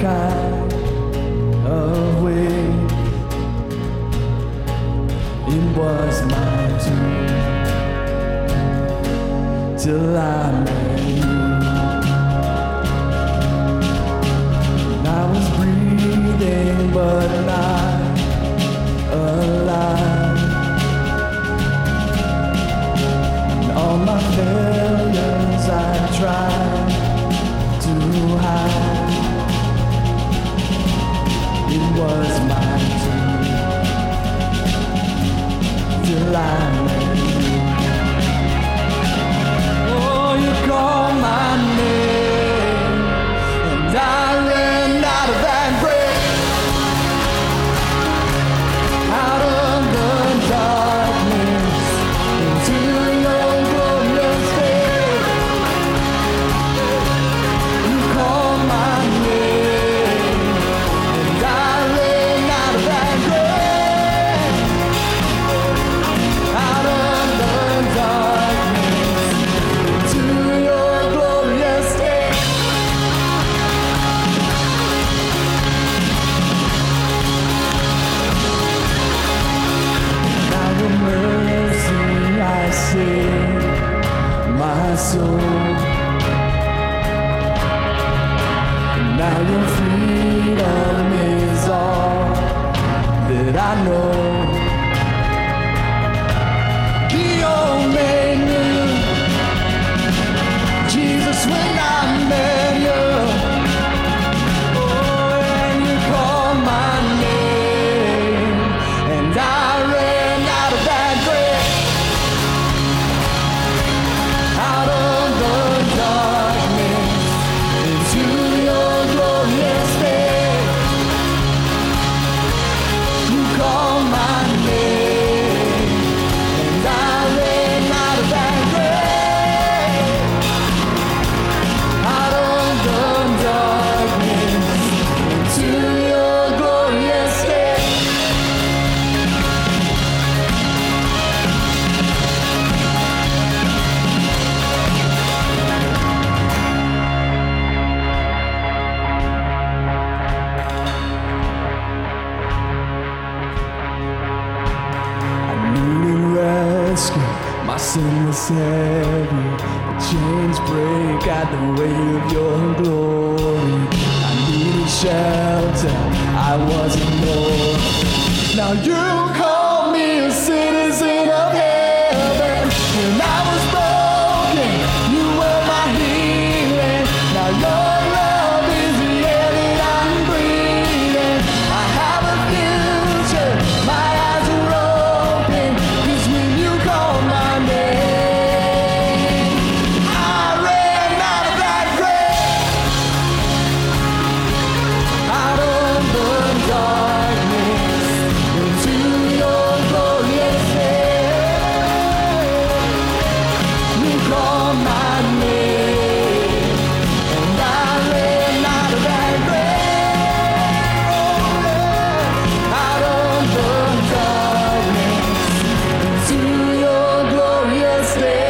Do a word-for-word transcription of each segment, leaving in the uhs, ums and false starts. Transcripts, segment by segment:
kind of way. It was my doom till I met you. And I was breathing but not alive. And all my failures I tried to hide. It was my doom till I met you. Oh, you called my name, and I ran out of that grave, out of the darkness, into your glorious day. You called my name, and I ran out of that grave, out of the darkness, into your glorious day. Now your mercy I saved my soul. And now your freedom is all that I know. The old made new, Jesus, when I met you. Oh, and you called my name, and I ran out of that grave, out of the darkness, into your glorious day. You called my name, and I ran out of that grave, out of the darkness, into your glorious day. I needed rescue, my sin was heavy. The chains break at the weight of your glory. I needed shelter, I wasn't known. Now you call me a citizen of heaven. When I was broken, you were my healing. Now your love is the air that I'm breathing. I have a future, my eyes are open, 'cause when you call my name, I ran out of that grave, out of the darkness, into your glorious day. You called my name, and I ran out of that grave, out of the darkness, into your glorious day.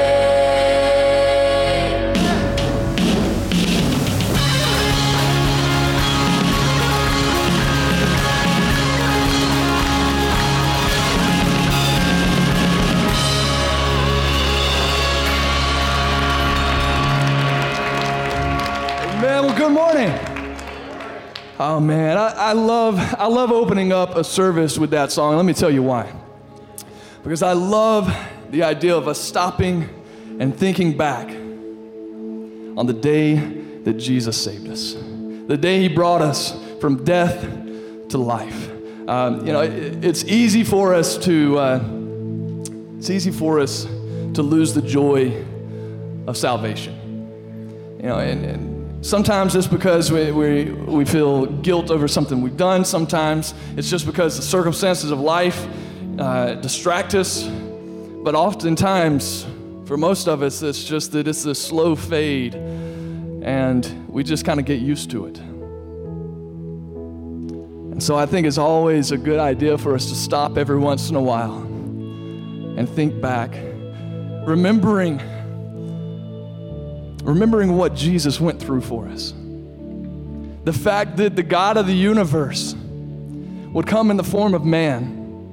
Man, well, good morning. Oh man, I, I love I love opening up a service with that song. Let me tell you why. Because I love the idea of us stopping and thinking back on the day that Jesus saved us, the day He brought us from death to life. Um, you know, it, it's easy for us to uh, it's easy for us to lose the joy of salvation. You know, and, and sometimes it's because we, we we feel guilt over something we've done. Sometimes it's just because the circumstances of life uh, distract us. But oftentimes, for most of us, it's just that it's a slow fade, and we just kind of get used to it. And so I think it's always a good idea for us to stop every once in a while and think back, remembering remembering what Jesus went through for us. The fact that the God of the universe would come in the form of man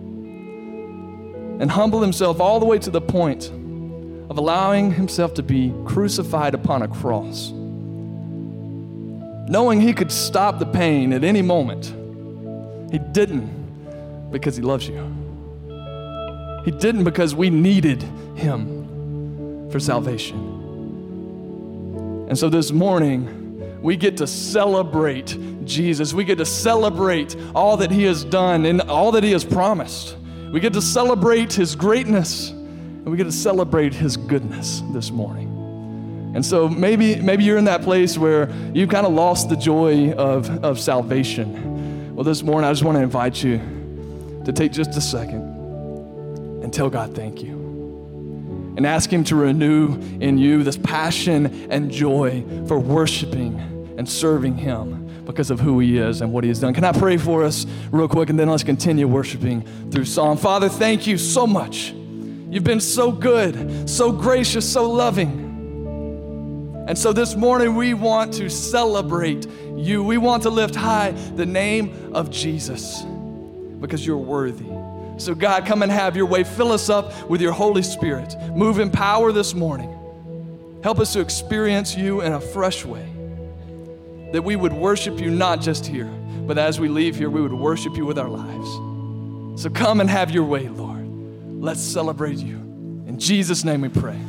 and humble himself all the way to the point of allowing himself to be crucified upon a cross, knowing he could stop the pain at any moment. He didn't because he loves you. He didn't because we needed him for salvation. And so this morning, we get to celebrate Jesus. We get to celebrate all that he has done and all that he has promised. We get to celebrate his greatness, and we get to celebrate his goodness this morning. And so maybe maybe you're in that place where you've kind of lost the joy of, of salvation. Well, this morning I just want to invite you to take just a second and tell God thank you. And ask him to renew in you this passion and joy for worshiping and serving him because of who he is and what he has done. Can I pray for us real quick, and then let's continue worshiping through song. Father, thank you so much. You've been so good, so gracious, so loving. And so this morning we want to celebrate you. We want to lift high the name of Jesus because you're worthy. So God, come and have your way. Fill us up with your Holy Spirit. Move in power this morning. Help us to experience you in a fresh way. That we would worship you not just here, but as we leave here, we would worship you with our lives. So come and have your way, Lord. Let's celebrate you. In Jesus' name we pray.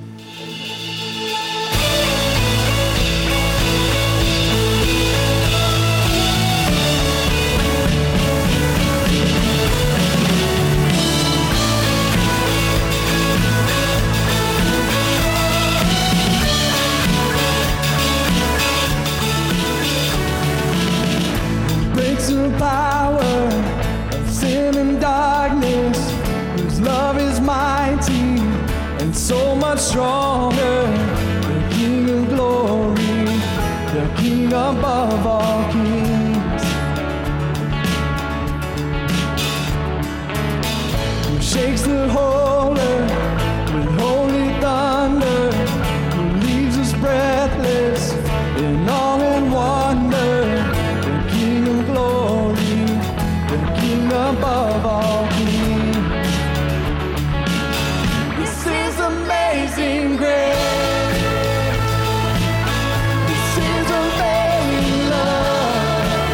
The power of sin and darkness, whose love is mighty and so much stronger. The King of glory, the King above all kings, who shakes the whole earth with holy thunder, who leaves us breathless in awe and wonder. Above all kings. This is amazing grace. This is amazing love,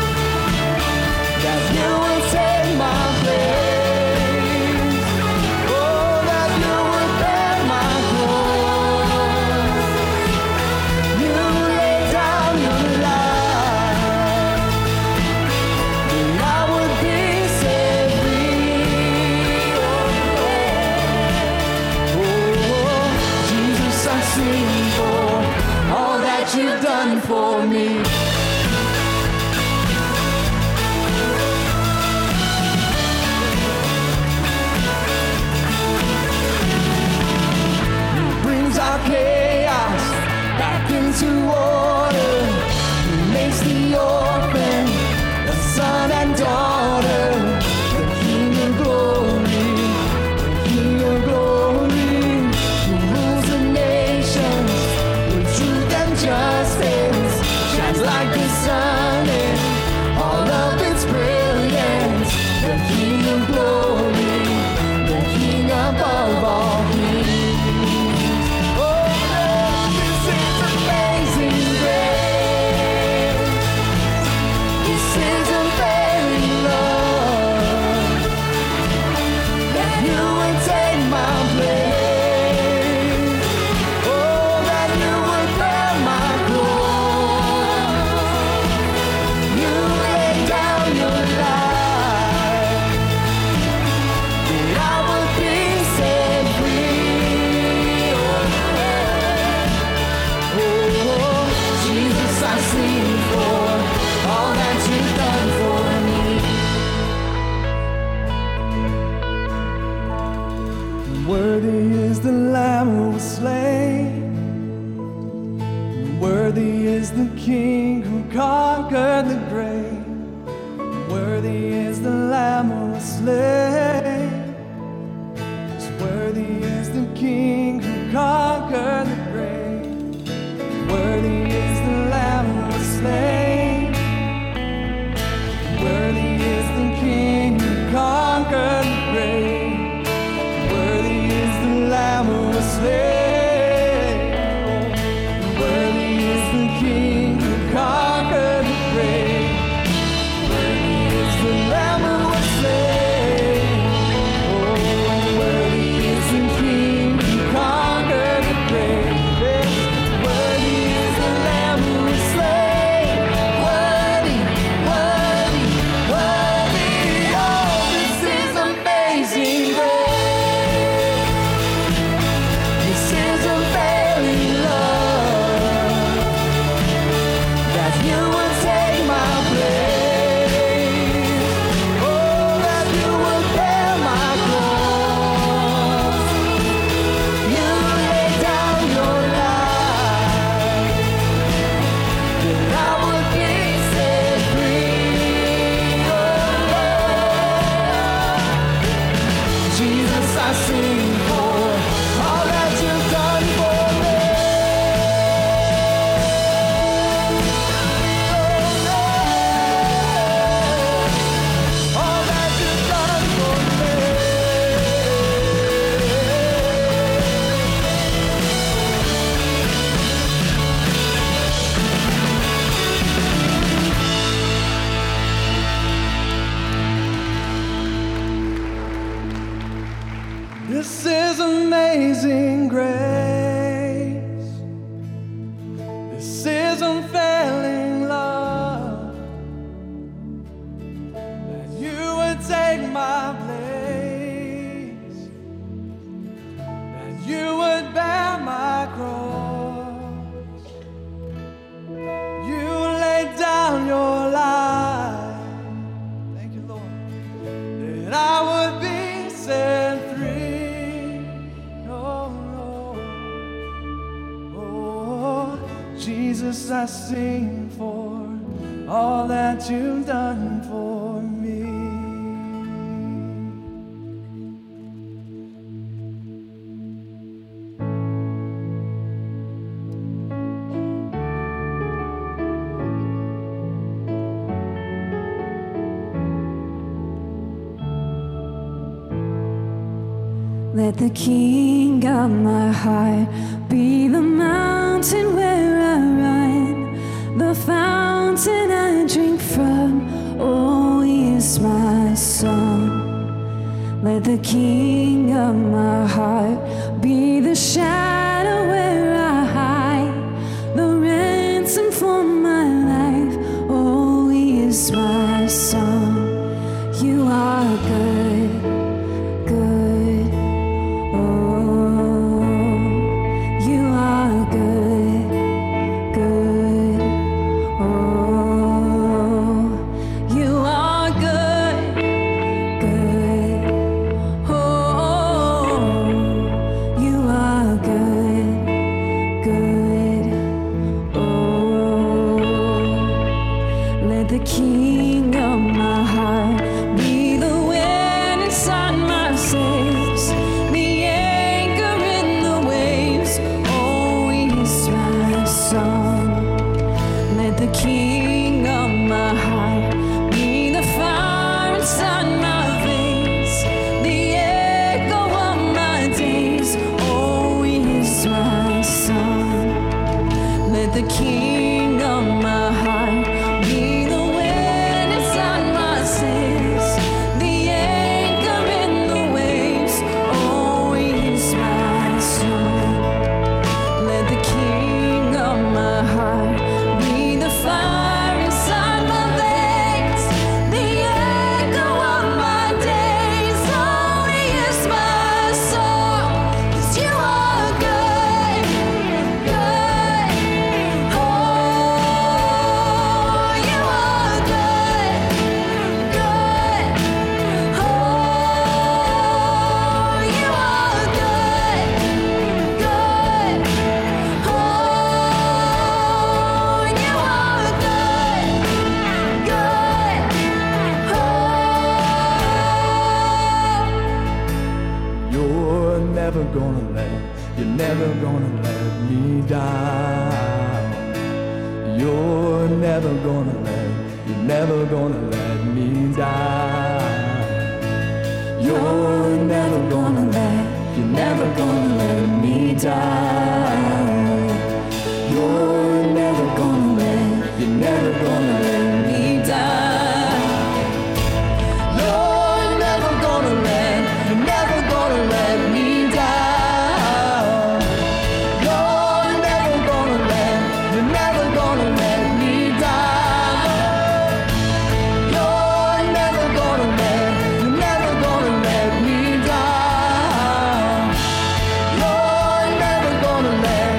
that you will take my place. Oh, that you will bear my cross. You lay down your life, and I would be for all that you've done for me. He brings our chaos back into order. He makes the orphan a son and daughter. The King of glory, the King of glory, who rules the nations with truth and justice, shines like the sun in all of its brilliance. The King of glory, the King above all kings. Oh Lord, this is amazing grace. This is unfailing love, that you would take my place. Oh, that you would bear my cross. You lay down your life, that I would be set free. Oh, oh, Jesus, I sing for all that you've done for me. Worthy is the Lamb who was slain. Worthy is the King who conquered the grave. Worthy is the Lamb who was slain. Worthy is the King who conquered the grave. Worthy is the Lamb who was slain. amazing grace. This is unfailing love, that you would take my place, that you would bear my cross. You laid down your life, thank you, Lord, that I would be set free. Oh, Lord. Oh, Jesus, I sing for all that you've done for me. Let the King of my heart be the mountain where I run, the fountain I drink from. Oh, He is my song. Let the King of my heart be the shadow where I hide, the ransom for my life. Oh, He is my song. You are good, good. The King of my heart be the wind inside my sails, the anchor in the waves. Oh, He is my song. Let the King of my heart be the fire inside my veins, the echo of my days. Oh, He is my song. Let the King of my heart be the never gonna let, you're never gonna let me down. You're never gonna let, you're never gonna let me down. You're never gonna let, you're never gonna let me down. You're never gonna let, you're never gonna let me down. You're never gonna let, you're never gonna let me down. You're never gonna let, you're never gonna let me down. You're never gonna let, you're never gonna let me down. You're never gonna let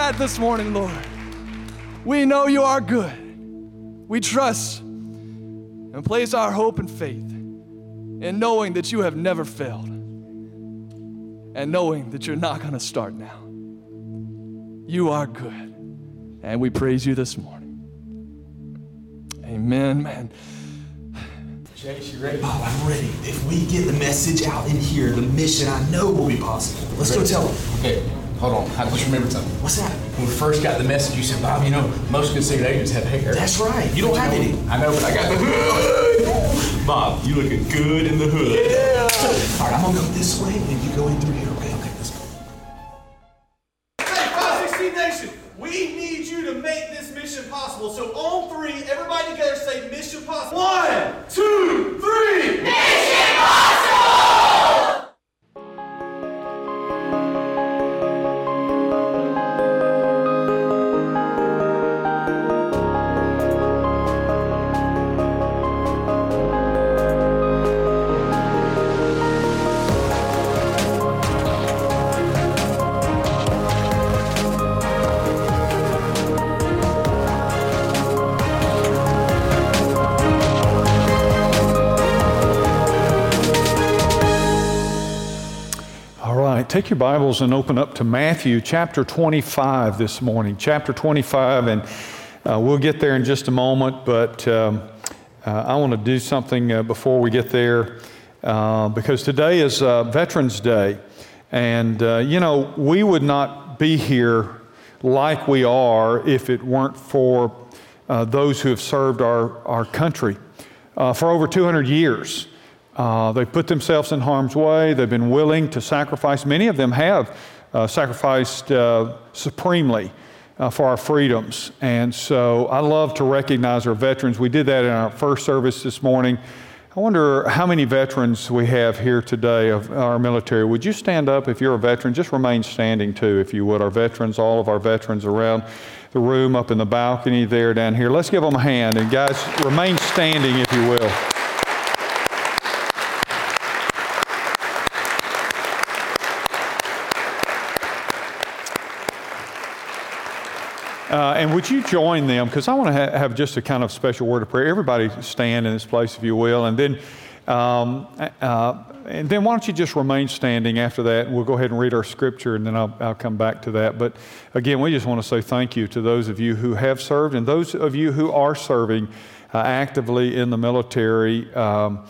that this morning, Lord. We know you are good. We trust and place our hope and faith in knowing that you have never failed and knowing that you're not going to start now. You are good, and we praise you this morning. Amen, man. Chase, you ready? Oh, I'm ready. If we get the message out in here, the mission I know will be possible. Let's go tell them. Okay, hold on. I just remembered something. What's that? When we first got the message, you said, Bob, you know, most conceived agents have hair. That's right. You don't have any. I know, but I got the hood. Bob, you looking good in the hood. Yeah. All right, I'm going to go this way, and you go in through here. Okay, okay, let's go. Hey, five sixteen Nation, we need you to make this mission possible. So on three, everybody together say mission possible. One, two, three. Mission possible! Take your Bibles and open up to Matthew chapter twenty-five this morning. Chapter twenty-five, and uh, we'll get there in just a moment, but um, uh, I want to do something uh, before we get there uh, because today is uh, Veterans Day. And, uh, you know, we would not be here like we are if it weren't for uh, those who have served our, our country uh, for over two hundred years. Uh, they put themselves in harm's way. They've been willing to sacrifice. Many of them have uh, sacrificed uh, supremely uh, for our freedoms. And so I love to recognize our veterans. We did that in our first service this morning. I wonder how many veterans we have here today of our military. Would you stand up if you're a veteran? Just remain standing too, if you would. Our veterans, all of our veterans around the room, up in the balcony there, down here. Let's give them a hand. And guys, remain standing if you will. Uh, and would you join them? Because I want to ha- have just a kind of special word of prayer. Everybody stand in this place, if you will. And then um, uh, and then why don't you just remain standing after that? We'll go ahead and read our scripture, and then I'll, I'll come back to that. But again, we just want to say thank you to those of you who have served and those of you who are serving uh, actively in the military. Um,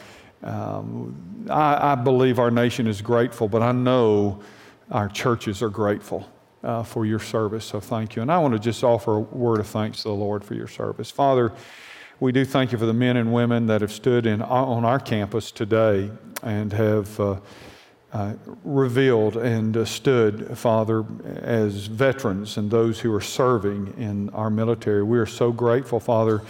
um, I, I believe our nation is grateful, but I know our churches are grateful Uh, for your service, so thank you. And I want to just offer a word of thanks to the Lord for your service. Father, we do thank you for the men and women that have stood in, on our campus today and have uh, uh, revealed and uh, stood, Father, as veterans and those who are serving in our military. We are so grateful, Father,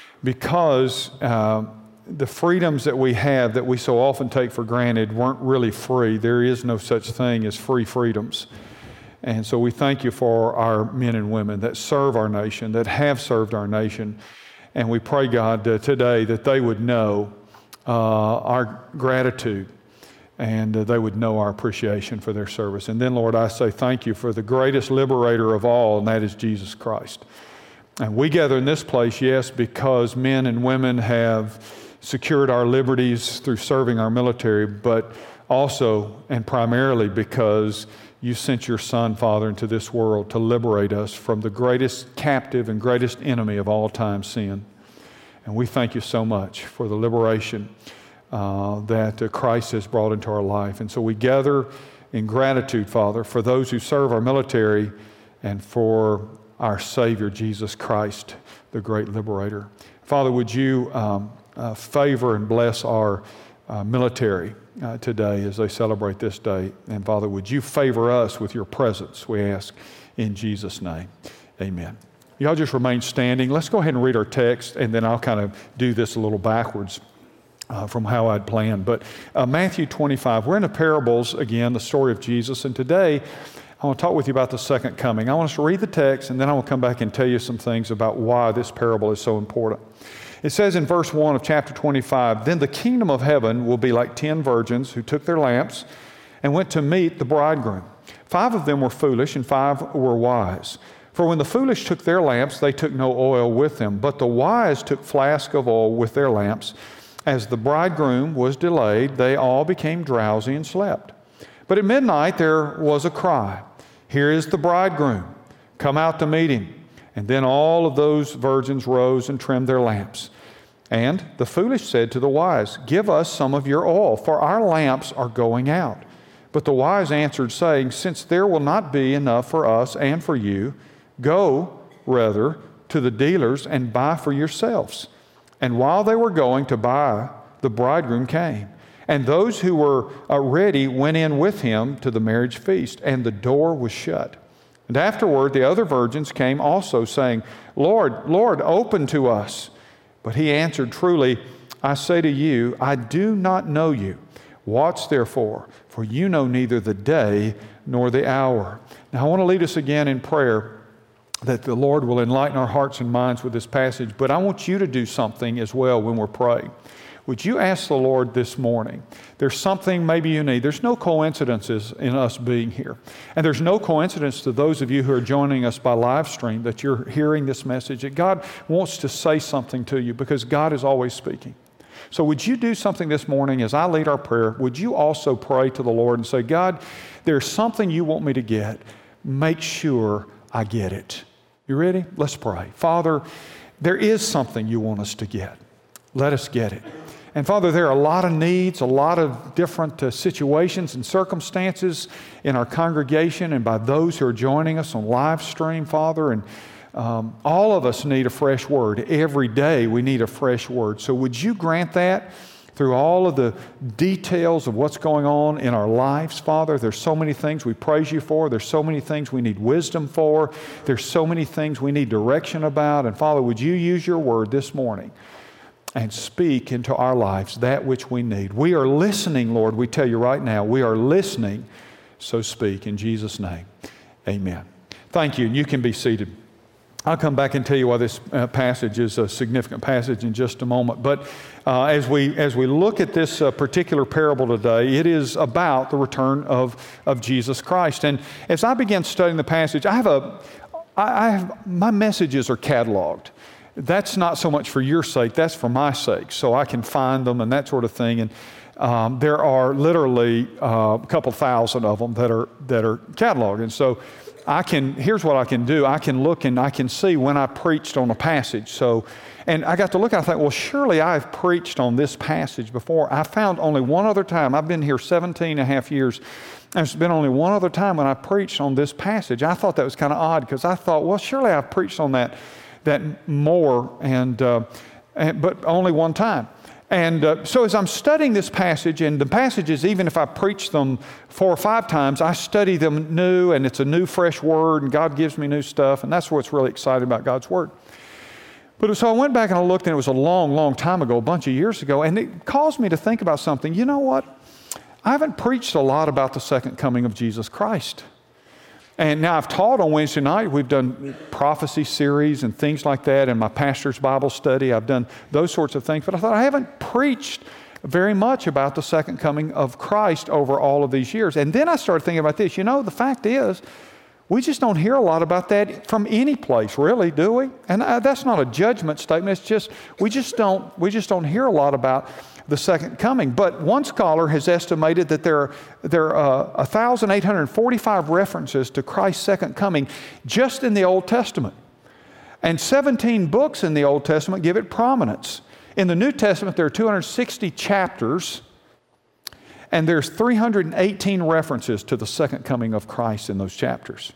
because uh, the freedoms that we have that we so often take for granted weren't really free. There is no such thing as free freedoms. And so we thank you for our men and women that serve our nation, that have served our nation. And we pray, God, uh, today that they would know uh, our gratitude and uh, they would know our appreciation for their service. And then, Lord, I say thank you for the greatest liberator of all, and that is Jesus Christ. And we gather in this place, yes, because men and women have secured our liberties through serving our military, but also and primarily because you sent your Son, Father, into this world to liberate us from the greatest captive and greatest enemy of all time, sin. And we thank you so much for the liberation uh, that uh, Christ has brought into our life. And so we gather in gratitude, Father, for those who serve our military and for our Savior, Jesus Christ, the great liberator. Father, would you um, uh, favor and bless our uh, military Uh, today as they celebrate this day. And Father, would you favor us with your presence, we ask in Jesus' name. Amen. Y'all just remain standing. Let's go ahead and read our text, and then I'll kind of do this a little backwards uh, from how I'd planned. But uh, Matthew twenty-five, we're in the parables again, the story of Jesus. And today I want to talk with you about the second coming. I want us to read the text, and then I will come back and tell you some things about why this parable is so important. It says in verse one of chapter twenty-five, "Then the kingdom of heaven will be like ten virgins who took their lamps and went to meet the bridegroom. Five of them were foolish and five were wise. For when the foolish took their lamps, they took no oil with them, but the wise took flasks of oil with their lamps. As the bridegroom was delayed, they all became drowsy and slept. But at midnight there was a cry, 'Here is the bridegroom, come out to meet him.' And then all of those virgins rose and trimmed their lamps. And the foolish said to the wise, 'Give us some of your oil, for our lamps are going out.' But the wise answered, saying, 'Since there will not be enough for us and for you, go rather to the dealers and buy for yourselves.' And while they were going to buy, the bridegroom came. And those who were uh, ready went in with him to the marriage feast, and the door was shut. And afterward the other virgins came also, saying, 'Lord, Lord, open to us.' But he answered, 'Truly, I say to you, I do not know you. Watch therefore, for you know neither the day nor the hour.'" Now I want to lead us again in prayer, that the Lord will enlighten our hearts and minds with this passage. But I want you to do something as well when we're praying. Would you ask the Lord this morning? There's something maybe you need. There's no coincidences in us being here. And there's no coincidence to those of you who are joining us by live stream that you're hearing this message, that God wants to say something to you, because God is always speaking. So would you do something this morning as I lead our prayer? Would you also pray to the Lord and say, "God, there's something you want me to get. Make sure I get it." You ready? Let's pray. Father, there is something you want us to get. Let us get it. And Father, there are a lot of needs, a lot of different uh, situations and circumstances in our congregation and by those who are joining us on live stream, Father. And um, all of us need a fresh word. Every day we need a fresh word. So would you grant that through all of the details of what's going on in our lives, Father? There's so many things we praise you for. There's so many things we need wisdom for. There's so many things we need direction about. And Father, would you use your word this morning and speak into our lives that which we need? We are listening, Lord. We tell you right now, we are listening. So speak in Jesus' name. Amen. Thank you. And you can be seated. I'll come back and tell you why this uh, passage is a significant passage in just a moment. But uh, as we as we look at this uh, particular parable today, it is about the return of, of Jesus Christ. And as I began studying the passage, I have a I, I have, my messages are cataloged. That's not so much for your sake, that's for my sake, so I can find them and that sort of thing. And um, there are literally uh, a couple thousand of them that are that are cataloged. And so I can, here's what I can do. I can look and I can see when I preached on a passage. So, and I got to look and I thought, well, surely I've preached on this passage before. I found only one other time. I've been here seventeen and a half years. And there's been only one other time when I preached on this passage. I thought that was kind of odd, because I thought, well, surely I've preached on that that more, and, uh, and but only one time. And uh, so as I'm studying this passage, and the passages, even if I preach them four or five times, I study them new, and it's a new, fresh word, and God gives me new stuff, and that's what's really exciting about God's word. But so I went back and I looked, and it was a long, long time ago, a bunch of years ago, and it caused me to think about something. You know what? I haven't preached a lot about the second coming of Jesus Christ. And now I've taught on Wednesday night. We've done prophecy series and things like that in my pastor's Bible study. I've done those sorts of things. But I thought I haven't preached very much about the second coming of Christ over all of these years. And then I started thinking about this. You know, the fact is, we just don't hear a lot about that from any place, really, do we? And uh, that's not a judgment statement. It's just, we just don't, we just don't hear a lot about the second coming. But one scholar has estimated that there are, there are uh, one thousand eight hundred forty-five references to Christ's second coming just in the Old Testament. And seventeen books in the Old Testament give it prominence. In the New Testament, there are two hundred sixty chapters, and there's three hundred eighteen references to the second coming of Christ in those chapters.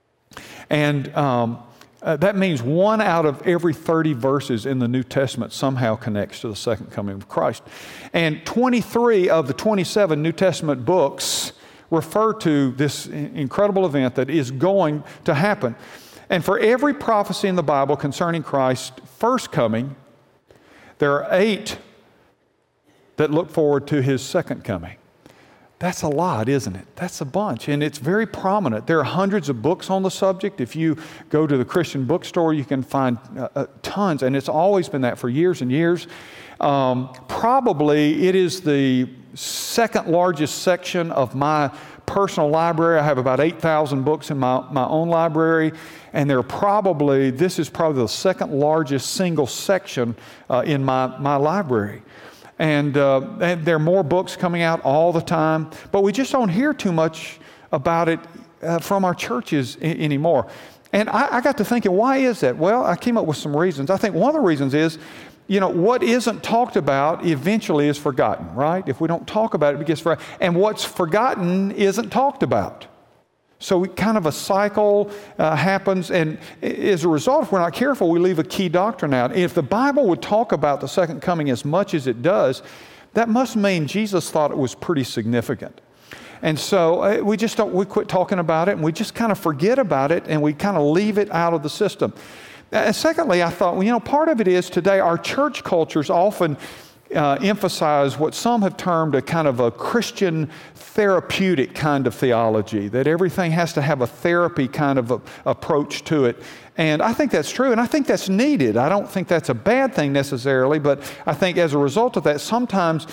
And um, Uh, that means one out of every thirty verses in the New Testament somehow connects to the second coming of Christ. And twenty-three of the twenty-seven New Testament books refer to this incredible event that is going to happen. And for every prophecy in the Bible concerning Christ's first coming, there are eight that look forward to his second coming. That's a lot, isn't it? That's a bunch, and it's very prominent. There are hundreds of books on the subject. If you go to the Christian bookstore, you can find uh, uh, tons, and it's always been that for years and years. Um, probably it is the second largest section of my personal library. I have about eight thousand books in my, my own library, and they're probably, this is probably the second largest single section uh, in my, my library. And, uh, and there are more books coming out all the time, but we just don't hear too much about it uh, from our churches I- anymore. And I, I got to thinking, why is that? Well, I came up with some reasons. I think one of the reasons is, you know, what isn't talked about eventually is forgotten, right? If we don't talk about it, it gets forgotten. And what's forgotten isn't talked about. So we, kind of a cycle uh, happens, and as a result, if we're not careful, we leave a key doctrine out. If the Bible would talk about the second coming as much as it does, that must mean Jesus thought it was pretty significant. And so uh, we just don't, we quit talking about it, and we just kind of forget about it, and we kind of leave it out of the system. Uh, secondly, I thought, well, you know, part of it is today our church cultures often uh, emphasize what some have termed a kind of a Christian therapeutic kind of theology, that everything has to have a therapy kind of a, approach to it. And I think that's true, and I think that's needed. I don't think that's a bad thing necessarily, but I think as a result of that, sometimes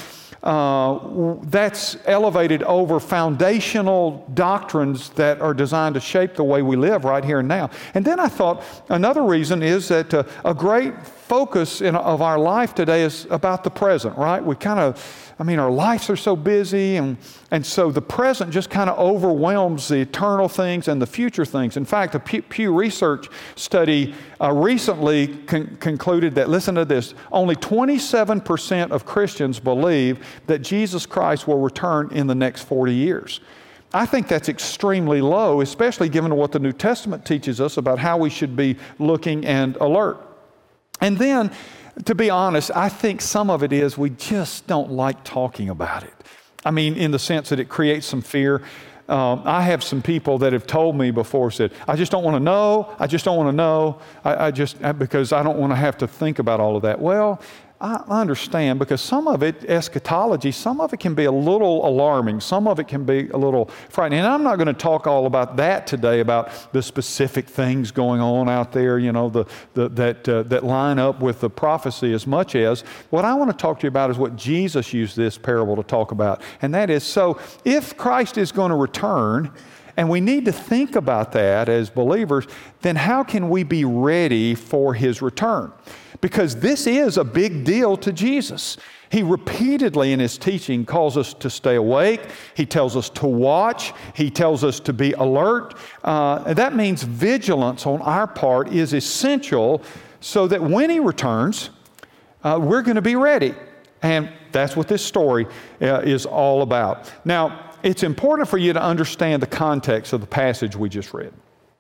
uh, that's elevated over foundational doctrines that are designed to shape the way we live right here and now. And then I thought another reason is that uh, a great focus in, of our life today is about the present, right? We kind of, I mean, our lives are so busy, and, and so the present just kind of overwhelms the eternal things and the future things. In fact, a Pew, Pew Research study uh, recently con- concluded that, listen to this, only twenty-seven percent of Christians believe that Jesus Christ will return in the next forty years. I think that's extremely low, especially given what the New Testament teaches us about how we should be looking and alert. And then, to be honest, I think some of it is we just don't like talking about it. I mean, in the sense that it creates some fear. Um, I have some people that have told me before, said, I just don't want to know, I just don't want to know, I, I just, because I don't want to have to think about all of that. Well, I understand, because some of it, eschatology, some of it can be a little alarming. Some of it can be a little frightening. And I'm not going to talk all about that today, about the specific things going on out there, you know, the, the, that, uh, that line up with the prophecy, as much as what I want to talk to you about is what Jesus used this parable to talk about. And that is, so if Christ is going to return, and we need to think about that as believers, then how can we be ready for His return? Because this is a big deal to Jesus. He repeatedly in His teaching calls us to stay awake. He tells us to watch. He tells us to be alert. Uh, that means vigilance on our part is essential so that when He returns, uh, we're going to be ready. And that's what this story uh, is all about. Now, it's important for you to understand the context of the passage we just read.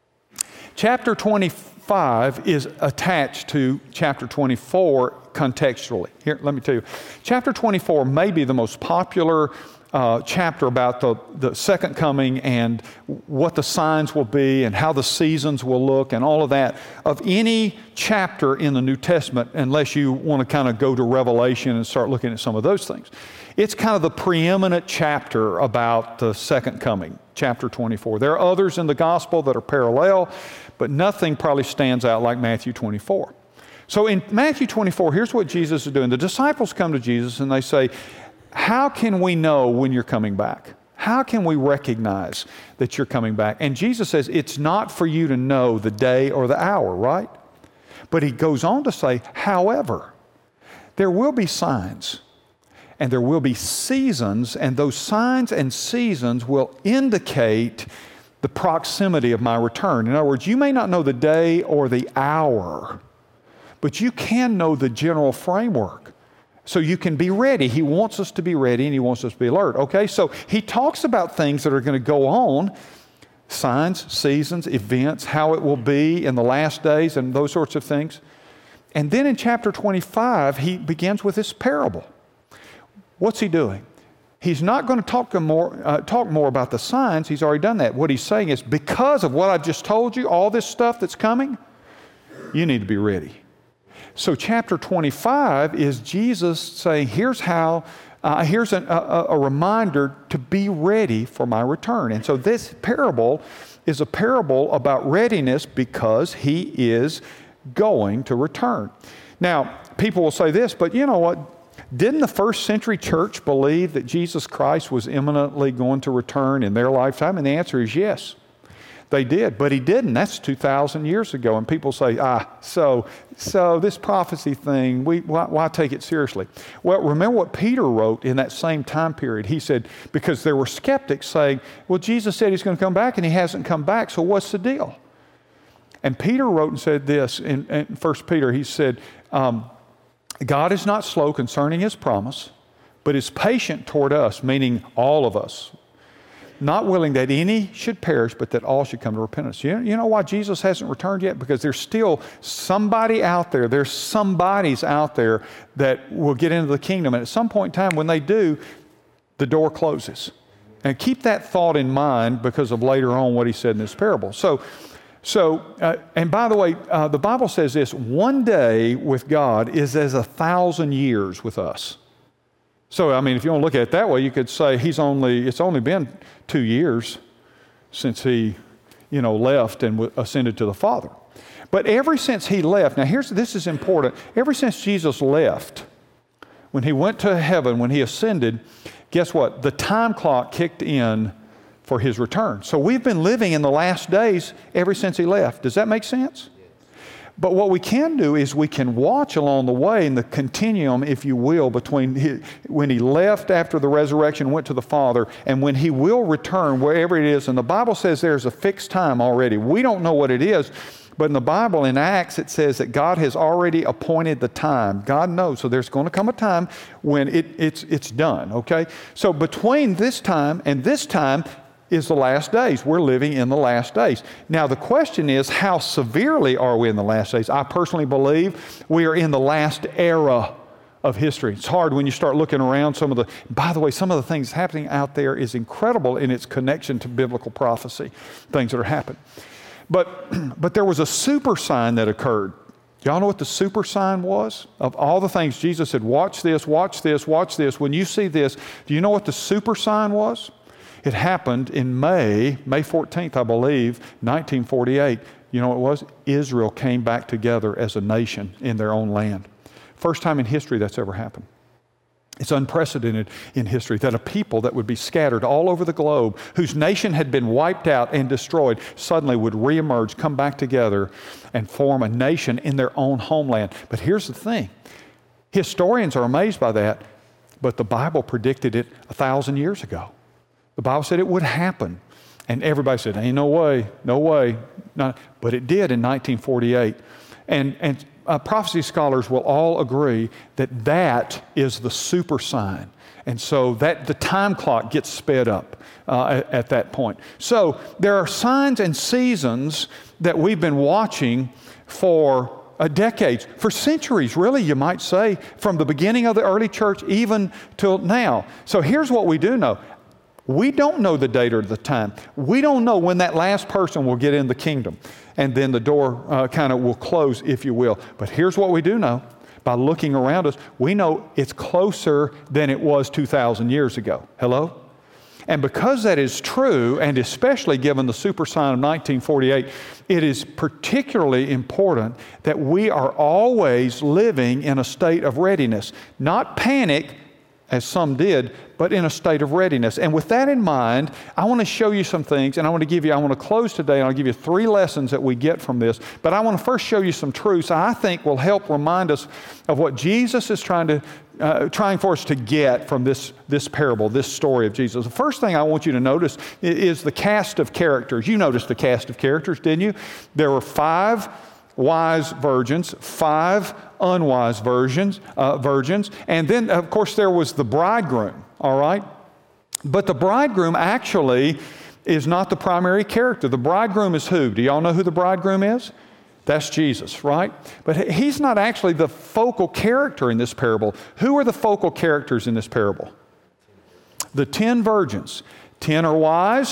Chapter twenty-five is attached to chapter twenty-four contextually. Here, let me tell you. Chapter twenty-four may be the most popular uh, chapter about the, the second coming and what the signs will be and how the seasons will look and all of that of any chapter in the New Testament, unless you want to kind of go to Revelation and start looking at some of those things. It's kind of the preeminent chapter about the second coming, chapter twenty-four. There are others in the gospel that are parallel, but nothing probably stands out like Matthew twenty-four. So in Matthew twenty-four, here's what Jesus is doing. The disciples come to Jesus and they say, how can we know when you're coming back? How can we recognize that you're coming back? And Jesus says, it's not for you to know the day or the hour, right? But He goes on to say, however, there will be signs. And there will be seasons, and those signs and seasons will indicate the proximity of my return. In other words, you may not know the day or the hour, but you can know the general framework. So you can be ready. He wants us to be ready, and He wants us to be alert. Okay, so He talks about things that are going to go on, signs, seasons, events, how it will be in the last days, and those sorts of things. And then in chapter twenty-five, He begins with this parable. What's He doing? He's not going to talk more, uh, talk more about the signs. He's already done that. What He's saying is, because of what I've just told you, all this stuff that's coming, you need to be ready. So chapter twenty-five is Jesus saying, here's how uh, here's an, a, a reminder to be ready for my return. And so this parable is a parable about readiness because he is going to return. Now, people will say this, but you know what? Didn't the first century church believe that Jesus Christ was imminently going to return in their lifetime? And the answer is yes. They did, but he didn't. That's two thousand years ago. And people say, ah, so so this prophecy thing, we why, why take it seriously? Well, remember what Peter wrote in that same time period. He said, because there were skeptics saying, well, Jesus said he's going to come back and he hasn't come back, so what's the deal? And Peter wrote and said this in, in First Peter. He said, um, God is not slow concerning his promise, but is patient toward us, meaning all of us, not willing that any should perish, but that all should come to repentance. You know, you know why Jesus hasn't returned yet? Because there's still somebody out there, there's somebodies out there that will get into the kingdom. And at some point in time, when they do, the door closes. And keep that thought in mind because of later on what he said in this parable. So, so uh, and by the way, uh, the Bible says this, one day with God is as a thousand years with us. So, I mean, if you want to look at it that way, you could say he's only, it's only been two years since he, you know, left and w- ascended to the Father. But ever since he left, now here's, this is important, ever since Jesus left, when he went to heaven, when he ascended, guess what? The time clock kicked in for his return. So we've been living in the last days ever since he left. Does that make sense? But what we can do is we can watch along the way in the continuum, if you will, between his, when he left after the resurrection, went to the Father, and when he will return, wherever it is. And the Bible says there's a fixed time already. We don't know what it is, but in the Bible, in Acts, it says that God has already appointed the time. God knows. So there's going to come a time when it, it's, it's done, okay? So between this time and this time, is the last days. We're living in the last days. Now, the question is, how severely are we in the last days? I personally believe we are in the last era of history. It's hard when you start looking around some of the, by the way, some of the things happening out there is incredible in its connection to biblical prophecy, things that are happening. But, but there was a super sign that occurred. Y'all know what the super sign was? Of all the things Jesus said, watch this, watch this, watch this. When you see this, do you know what the super sign was? It happened in May, May fourteenth, I believe, nineteen forty-eight. You know what it was? Israel came back together as a nation in their own land. First time in history that's ever happened. It's unprecedented in history that a people that would be scattered all over the globe, whose nation had been wiped out and destroyed, suddenly would reemerge, come back together, and form a nation in their own homeland. But here's the thing. Historians are amazed by that, but the Bible predicted it a thousand years ago. The Bible said it would happen. And everybody said, ain't no way, no way. No. But it did in nineteen forty-eight. And, and uh, prophecy scholars will all agree that that is the super sign. And so that the time clock gets sped up uh, at, at that point. So there are signs and seasons that we've been watching for uh, decades, for centuries, really, you might say, from the beginning of the early church even till now. So here's what we do know. We don't know the date or the time. We don't know when that last person will get in the kingdom. And then the door uh, kind of will close, if you will. But here's what we do know. By looking around us, we know it's closer than it was two thousand years ago. Hello? And because that is true, and especially given the super sign of nineteen forty-eight, it is particularly important that we are always living in a state of readiness. Not panic, as some did, but in a state of readiness. And with that in mind, I want to show you some things, and I want to give you, I want to close today, and I'll give you three lessons that we get from this. But I want to first show you some truths I think will help remind us of what Jesus is trying to, uh, trying for us to get from this, this parable, this story of Jesus. The first thing I want you to notice is the cast of characters. You noticed the cast of characters, didn't you? There were five wise virgins, five unwise virgins, uh, virgins, and then, of course, there was the bridegroom, all right? But the bridegroom actually is not the primary character. The bridegroom is who? Do y'all know who the bridegroom is? That's Jesus, right? But he's not actually the focal character in this parable. Who are the focal characters in this parable? The ten virgins. Ten are wise,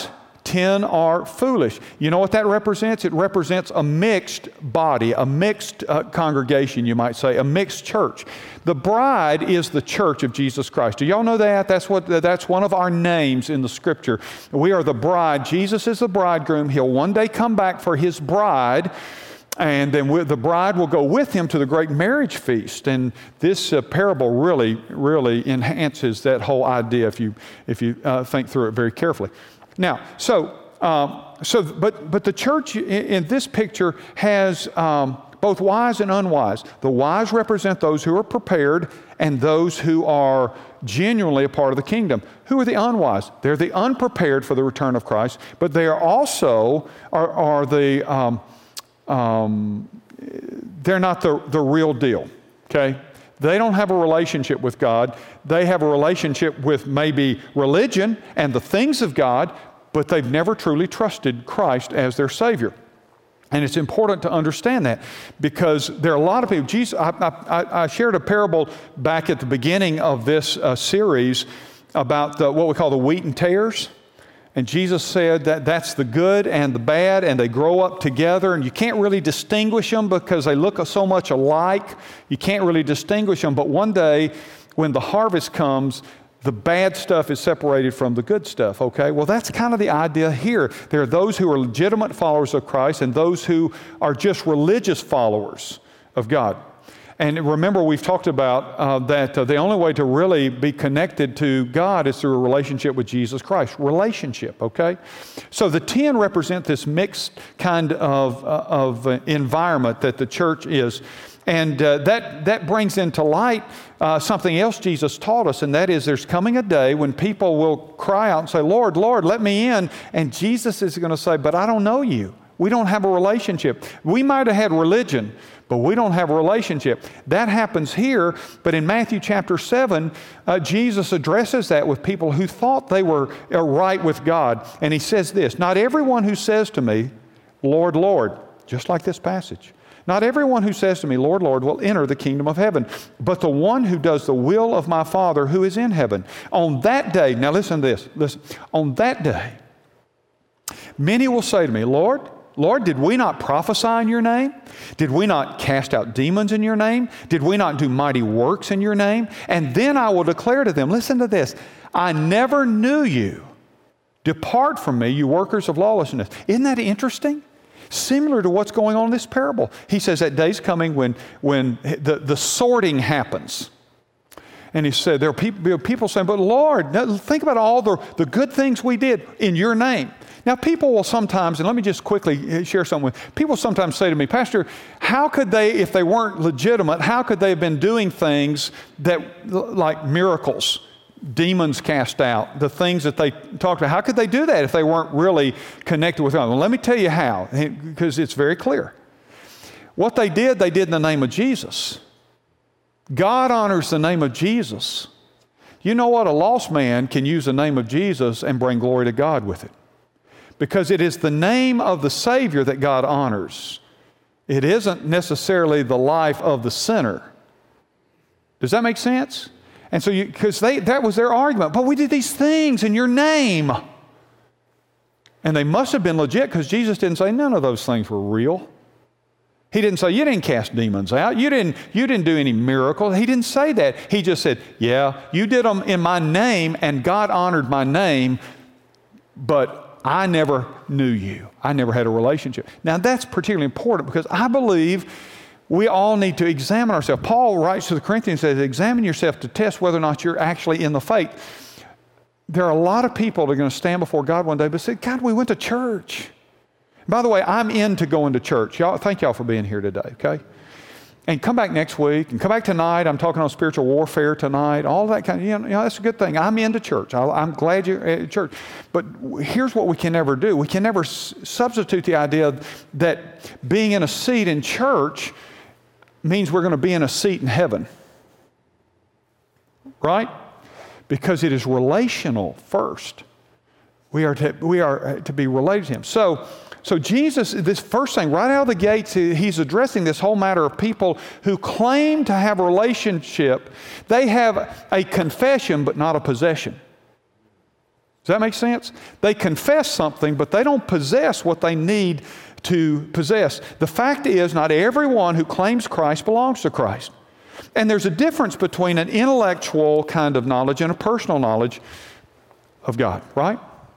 ten are foolish. You know what that represents? It represents a mixed body, a mixed uh, congregation, you might say, a mixed church. The bride is the church of Jesus Christ. Do y'all know that? That's what. That's one of our names in the Scripture. We are the bride. Jesus is the bridegroom. He'll one day come back for His bride, and then the bride will go with Him to the great marriage feast. And this uh, parable really, really enhances that whole idea if you if you uh, think through it very carefully. Now, so um, so, but but the church in, in this picture has. Um, both wise and unwise. The wise represent those who are prepared and those who are genuinely a part of the kingdom. Who are the unwise? They're the unprepared for the return of Christ, but they are also are, are the um, um, they're not the, the real deal. Okay, they don't have a relationship with God. They have a relationship with maybe religion and the things of God, but they've never truly trusted Christ as their Savior. And it's important to understand that because there are a lot of people. Jesus, I, I, I shared a parable back at the beginning of this uh, series about the, what we call the wheat and tares. And Jesus said that that's the good and the bad, and they grow up together, and you can't really distinguish them because they look so much alike. You can't really distinguish them. But one day, when the harvest comes, the bad stuff is separated from the good stuff, okay? Well, that's kind of the idea here. There are those who are legitimate followers of Christ and those who are just religious followers of God. And remember, we've talked about uh, that uh, the only way to really be connected to God is through a relationship with Jesus Christ. Relationship, okay? So the ten represent this mixed kind of, uh, of uh, environment that the church is. And uh, that, that brings into light uh, something else Jesus taught us, and that is there's coming a day when people will cry out and say, Lord, Lord, let me in. And Jesus is going to say, but I don't know you. We don't have a relationship. We might have had religion, but we don't have a relationship. That happens here, but in Matthew chapter seven, uh, Jesus addresses that with people who thought they were uh, right with God. And He says this, not everyone who says to me, Lord, Lord, just like this passage, not everyone who says to me, Lord, Lord, will enter the kingdom of heaven, but the one who does the will of my Father who is in heaven. On that day, now listen to this, listen, on that day, many will say to me, Lord, Lord, did we not prophesy in your name? Did we not cast out demons in your name? Did we not do mighty works in your name? And then I will declare to them, listen to this, I never knew you. Depart from me, you workers of lawlessness. Isn't that interesting? Similar to what's going on in this parable. He says that day's coming when, when the, the sorting happens. And he said, there are people, people saying, but Lord, think about all the, the good things we did in your name. Now, people will sometimes, and let me just quickly share something with, people sometimes say to me, Pastor, how could they, if they weren't legitimate, how could they have been doing things that, like miracles, demons cast out, the things that they talked about, how could they do that if they weren't really connected with God? Well, let me tell you how, because it's very clear. What they did, they did in the name of Jesus. God honors the name of Jesus. You know what? A lost man can use the name of Jesus and bring glory to God with it. Because it is the name of the Savior that God honors. It isn't necessarily the life of the sinner. Does that make sense? And so, because they that was their argument. But we did these things in your name. And they must have been legit because Jesus didn't say none of those things were real. He didn't say, you didn't cast demons out. You didn't, you didn't do any miracles. He didn't say that. He just said, yeah, you did them in my name and God honored my name, but I never knew you. I never had a relationship. Now that's particularly important because I believe we all need to examine ourselves. Paul writes to the Corinthians, says, examine yourself to test whether or not you're actually in the faith. There are a lot of people that are going to stand before God one day but say, God, we went to church. By the way, I'm into going to church. Y'all, thank y'all for being here today, okay? And come back next week, and come back tonight. I'm talking on spiritual warfare tonight, all that kind of, you know, you know that's a good thing. I'm into church. I, I'm glad you're at church. But here's what we can never do. We can never s- substitute the idea that being in a seat in church means we're going to be in a seat in heaven. Right? Because it is relational first. We are to, we are to be related to Him. So, So Jesus, this first thing, right out of the gates, He's addressing this whole matter of people who claim to have a relationship. They have a confession, but not a possession. Does that make sense? They confess something, but they don't possess what they need to possess. The fact is, not everyone who claims Christ belongs to Christ. And there's a difference between an intellectual kind of knowledge and a personal knowledge of God, right?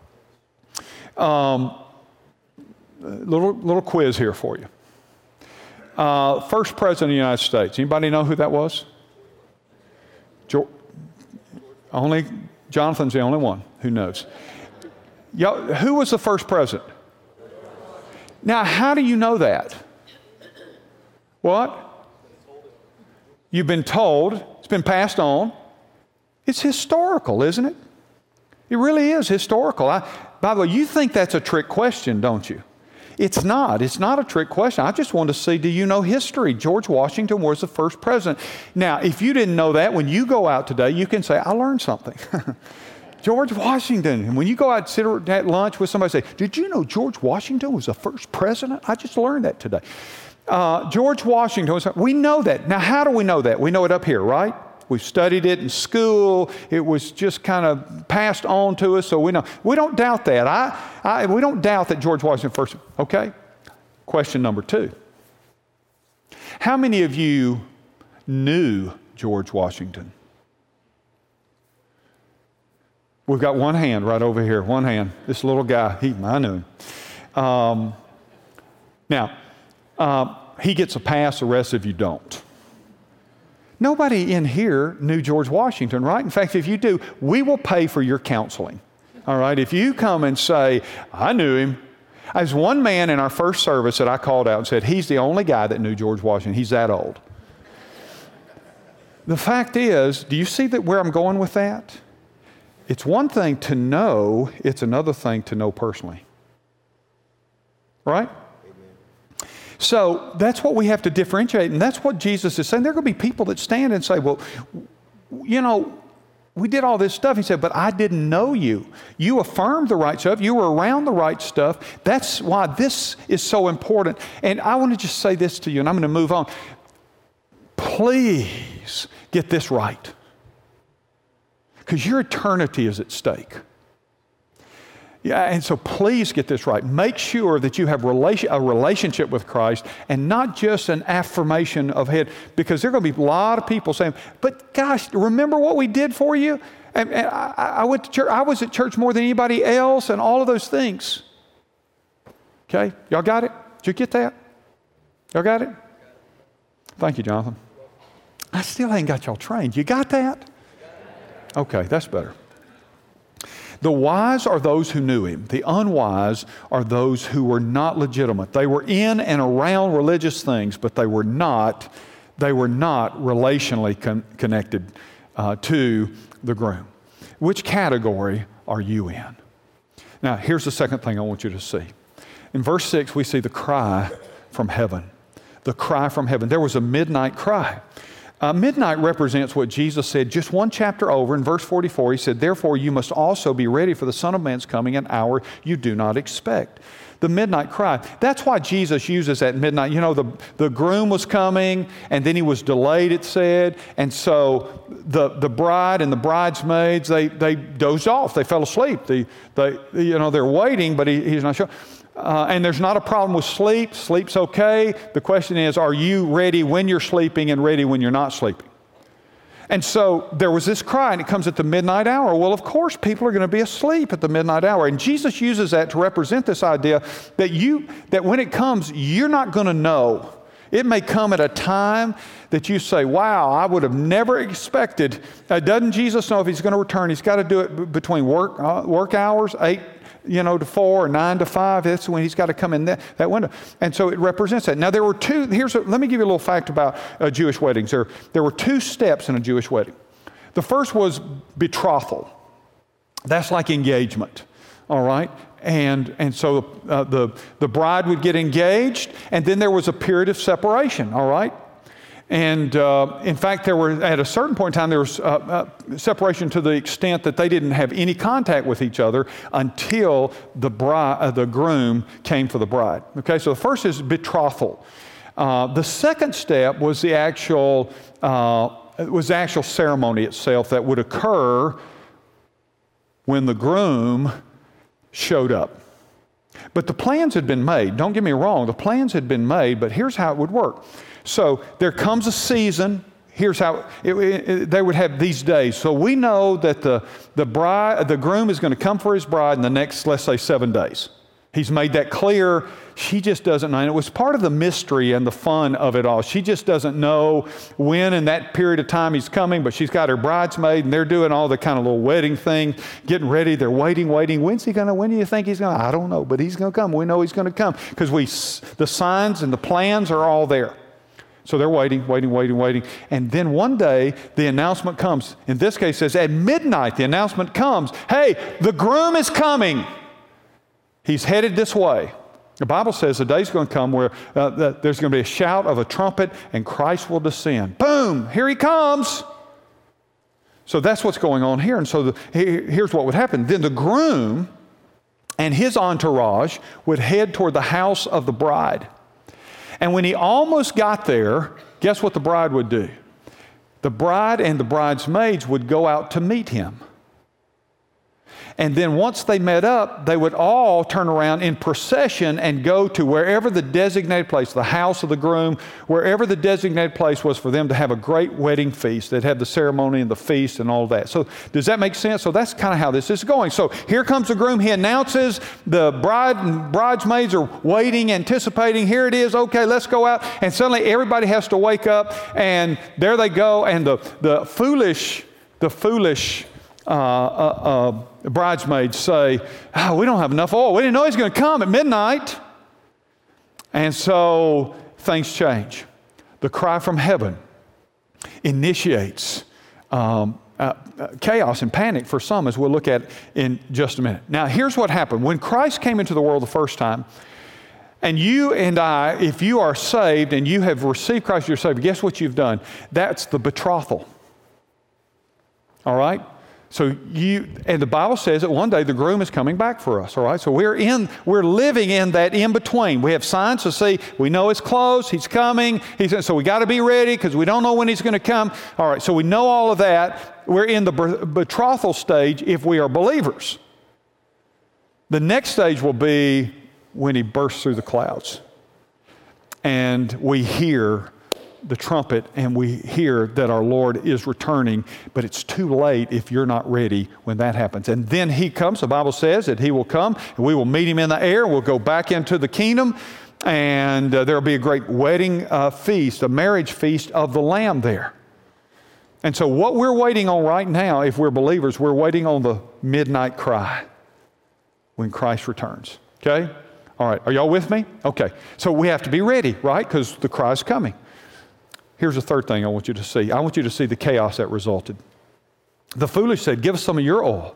Um, little, little quiz here for you. Uh, first president of the United States. Anybody know who that was? George, only Jonathan's the only one who knows. Y'all, who was the first president? Now, how do you know that? What? You've been told. It's been passed on. It's historical, isn't it? It really is historical. I, by the way, you think that's a trick question, don't you? It's not. It's not a trick question. I just want to see, do you know history? George Washington was the first president. Now, if you didn't know that, when you go out today, you can say, I learned something. George Washington. And when you go out and sit at lunch with somebody, say, did you know George Washington was the first president? I just learned that today. Uh, George Washington was, we know that. Now, how do we know that? We know it up here, right? We've studied it in school. It was just kind of passed on to us, so we know. We don't doubt that. I, I, we don't doubt that George Washington first. Okay. Question number two. How many of you knew George Washington? We've got one hand right over here. One hand. This little guy. He, I knew him. Um, now, uh, he gets a pass. The rest of you don't. Nobody in here knew George Washington, right? In fact, if you do, we will pay for your counseling. All right? If you come and say, I knew him. There's one man in our first service that I called out and said, he's the only guy that knew George Washington. He's that old. The fact is, do you see that where I'm going with that? It's one thing to know, it's another thing to know personally. Right? So that's what we have to differentiate, and that's what Jesus is saying. There are going to be people that stand and say, well, you know, we did all this stuff. He said, but I didn't know you. You affirmed the right stuff. You were around the right stuff. That's why this is so important. And I want to just say this to you, and I'm going to move on. Please get this right, because your eternity is at stake. Yeah, and so please get this right. Make sure that you have relation, a relationship with Christ and not just an affirmation of head, because there are going to be a lot of people saying, but gosh, remember what we did for you? And, and I, I went to church, I was at church more than anybody else and all of those things. Okay, y'all got it? Did you get that? Y'all got it? Thank you, Jonathan. I still ain't got y'all trained. You got that? Okay, that's better. The wise are those who knew him. The unwise are those who were not legitimate. They were in and around religious things, but they were not, they were not relationally con- connected uh, to the groom. Which category are you in? Now, here's the second thing I want you to see. In verse six, we see the cry from heaven. The cry from heaven. There was a midnight cry. Uh, midnight represents what Jesus said just one chapter over in verse forty-four. He said, therefore you must also be ready, for the Son of Man's coming an hour you do not expect. The midnight cry. That's why Jesus uses that midnight. You know, the, the groom was coming, and then he was delayed, it said. And so the, the bride and the bridesmaids, they, they dozed off. They fell asleep. They, they, you know, they're waiting, but he, he's not sure. Uh, and there's not a problem with sleep. Sleep's okay. The question is, are you ready when you're sleeping and ready when you're not sleeping? And so there was this cry, and it comes at the midnight hour. Well, of course, people are going to be asleep at the midnight hour. And Jesus uses that to represent this idea that you, that when it comes, you're not going to know. It may come at a time that you say, wow, I would have never expected. Uh, doesn't Jesus know if he's going to return? He's got to do it b- between work, uh, work hours, eight you know, to four or nine to five. That's when he's got to come in that, that window. And so it represents that. Now there were two, here's a, let me give you a little fact about uh, Jewish weddings. There, there were two steps in a Jewish wedding. The first was betrothal. That's like engagement, all right? And, and so uh, the, the bride would get engaged, and then there was a period of separation, all right? And uh, in fact, there were, at a certain point in time, there was uh, uh, separation to the extent that they didn't have any contact with each other until the bride, uh, the groom came for the bride. Okay, so the first is betrothal. Uh, the second step was the actual, uh, was the actual ceremony itself that would occur when the groom showed up. But the plans had been made. Don't get me wrong, the plans had been made, but here's how it would work. So there comes a season. Here's how it, it, they would have these days. So we know that the, the bride, the groom is going to come for his bride in the next, let's say, seven days. He's made that clear. She just doesn't know. And it was part of the mystery and the fun of it all. She just doesn't know when in that period of time he's coming, but she's got her bridesmaid, and they're doing all the kind of little wedding thing, getting ready. They're waiting, waiting. When's he going to, when do you think he's going to? I don't know, but he's going to come. We know he's going to come because we, the signs and the plans are all there. So they're waiting, waiting, waiting, waiting. And then one day, the announcement comes. In this case, it says at midnight, the announcement comes. Hey, the groom is coming. He's headed this way. The Bible says the day's going to come where uh, the, there's going to be a shout of a trumpet and Christ will descend. Boom, here he comes. So that's what's going on here. And so the, here's what would happen. Then the groom and his entourage would head toward the house of the bride. And when he almost got there, guess what the bride would do? The bride and the bridesmaids would go out to meet him. And then once they met up, they would all turn around in procession and go to wherever the designated place, the house of the groom, wherever the designated place was for them to have a great wedding feast. They'd have the ceremony and the feast and all that. So does that make sense? So that's kind of how this is going. So here comes the groom. He announces, the bride and bridesmaids are waiting, anticipating. Here it is. Okay, let's go out. And suddenly everybody has to wake up, and there they go. And the, the foolish, the foolish Uh, uh, uh, bridesmaids say, oh, we don't have enough oil. We didn't know he's going to come at midnight. And so things change. The cry from heaven initiates um, uh, uh, chaos and panic for some, as we'll look at in just a minute. Now, here's what happened. When Christ came into the world the first time, and you and I, if you are saved and you have received Christ as your Savior, guess what you've done? That's the betrothal. All right? So you, and the Bible says that one day the groom is coming back for us, all right? So we're in, we're living in that in-between. We have signs to see, we know it's close, he's coming, he's, so we got to be ready because we don't know when he's going to come. All right, so we know all of that. We're in the betrothal stage if we are believers. The next stage will be when he bursts through the clouds and we hear the trumpet and we hear that our Lord is returning, but it's too late if you're not ready when that happens. And then he comes, the Bible says that he will come and we will meet him in the air. We'll go back into the kingdom, and uh, there'll be a great wedding uh, feast, a marriage feast of the Lamb there. And so what we're waiting on right now, if we're believers, we're waiting on the midnight cry when Christ returns. Okay? All right. Are y'all with me? Okay. So we have to be ready, right? Because the cry is coming. Here's the third thing I want you to see. I want you to see the chaos that resulted. The foolish said, give us some of your oil.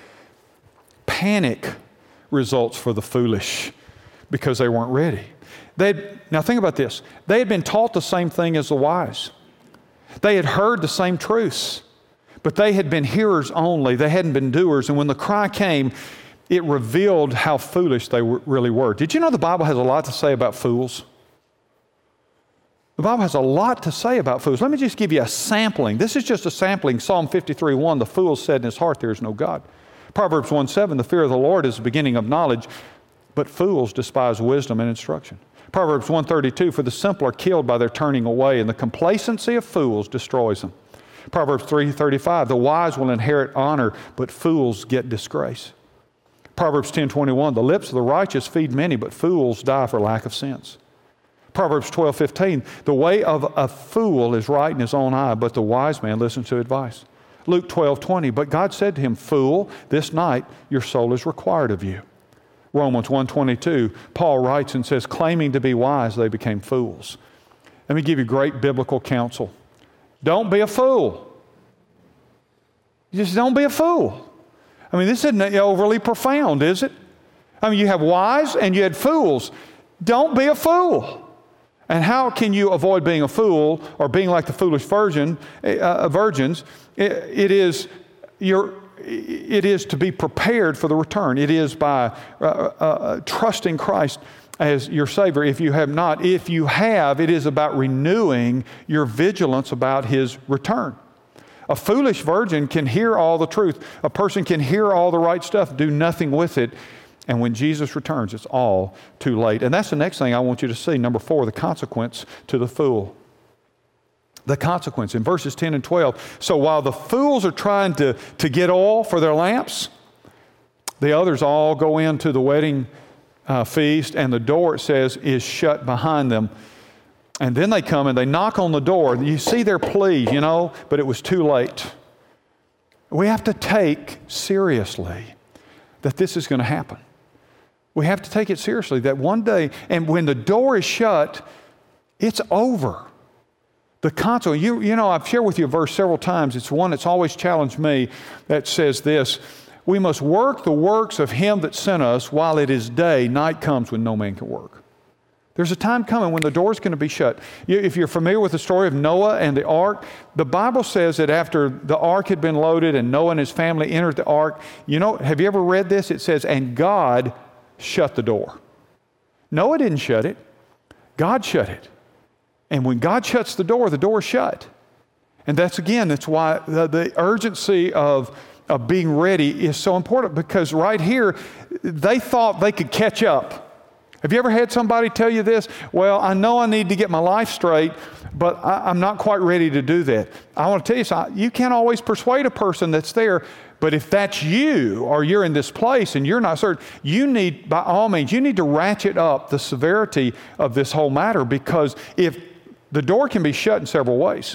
Panic results for the foolish because they weren't ready. They'd, now think about this. They had been taught the same thing as the wise. They had heard the same truths, but they had been hearers only. They hadn't been doers. And when the cry came, it revealed how foolish they w- really were. Did you know the Bible has a lot to say about fools? The Bible has a lot to say about fools. Let me just give you a sampling. This is just a sampling. Psalm fifty-three one, the fool said in his heart, there is no God. Proverbs one seven, the fear of the Lord is the beginning of knowledge, but fools despise wisdom and instruction. Proverbs one thirty-two, for the simple are killed by their turning away, and the complacency of fools destroys them. Proverbs three thirty-five, the wise will inherit honor, but fools get disgrace. Proverbs ten twenty-one, the lips of the righteous feed many, but fools die for lack of sense. Proverbs twelve fifteen, the way of a fool is right in his own eye, but the wise man listens to advice. Luke twelve twenty, but God said to him, fool, this night your soul is required of you. Romans one twenty-two, Paul writes and says, claiming to be wise, they became fools. Let me give you great biblical counsel. Don't be a fool. Just don't be a fool. I mean, this isn't overly profound, is it? I mean, you have wise and you had fools. Don't be a fool. And how can you avoid being a fool or being like the foolish virgin, uh, virgins? It, it is your, it is to be prepared for the return. It is by uh, uh, trusting Christ as your Savior. If you have not, if you have, it is about renewing your vigilance about His return. A foolish virgin can hear all the truth. A person can hear all the right stuff, do nothing with it. And when Jesus returns, it's all too late. And that's the next thing I want you to see. Number four, the consequence to the fool. The consequence in verses ten and twelve. So while the fools are trying to, to get oil for their lamps, the others all go into the wedding uh, feast, and the door, it says, is shut behind them. And then they come and they knock on the door. You see their plea, you know, but it was too late. We have to take seriously that this is going to happen. We have to take it seriously that one day, and when the door is shut, it's over. The consequence, you, you know, I've shared with you a verse several times. It's one that's always challenged me that says this: we must work the works of him that sent us while it is day. Night comes when no man can work. There's a time coming when the door's going to be shut. You, if you're familiar with the story of Noah and the ark, the Bible says that after the ark had been loaded and Noah and his family entered the ark, you know, have you ever read this? It says, and God shut the door. Noah didn't shut it. God shut it. And when God shuts the door, the door is shut. And that's, again, that's why the, the urgency of, of being ready is so important, because right here, they thought they could catch up. Have you ever had somebody tell you this? Well, I know I need to get my life straight, but I, I'm not quite ready to do that. I want to tell you something. You can't always persuade a person that's there, but if that's you, or you're in this place and you're not certain, you need, by all means, you need to ratchet up the severity of this whole matter, because if the door can be shut in several ways.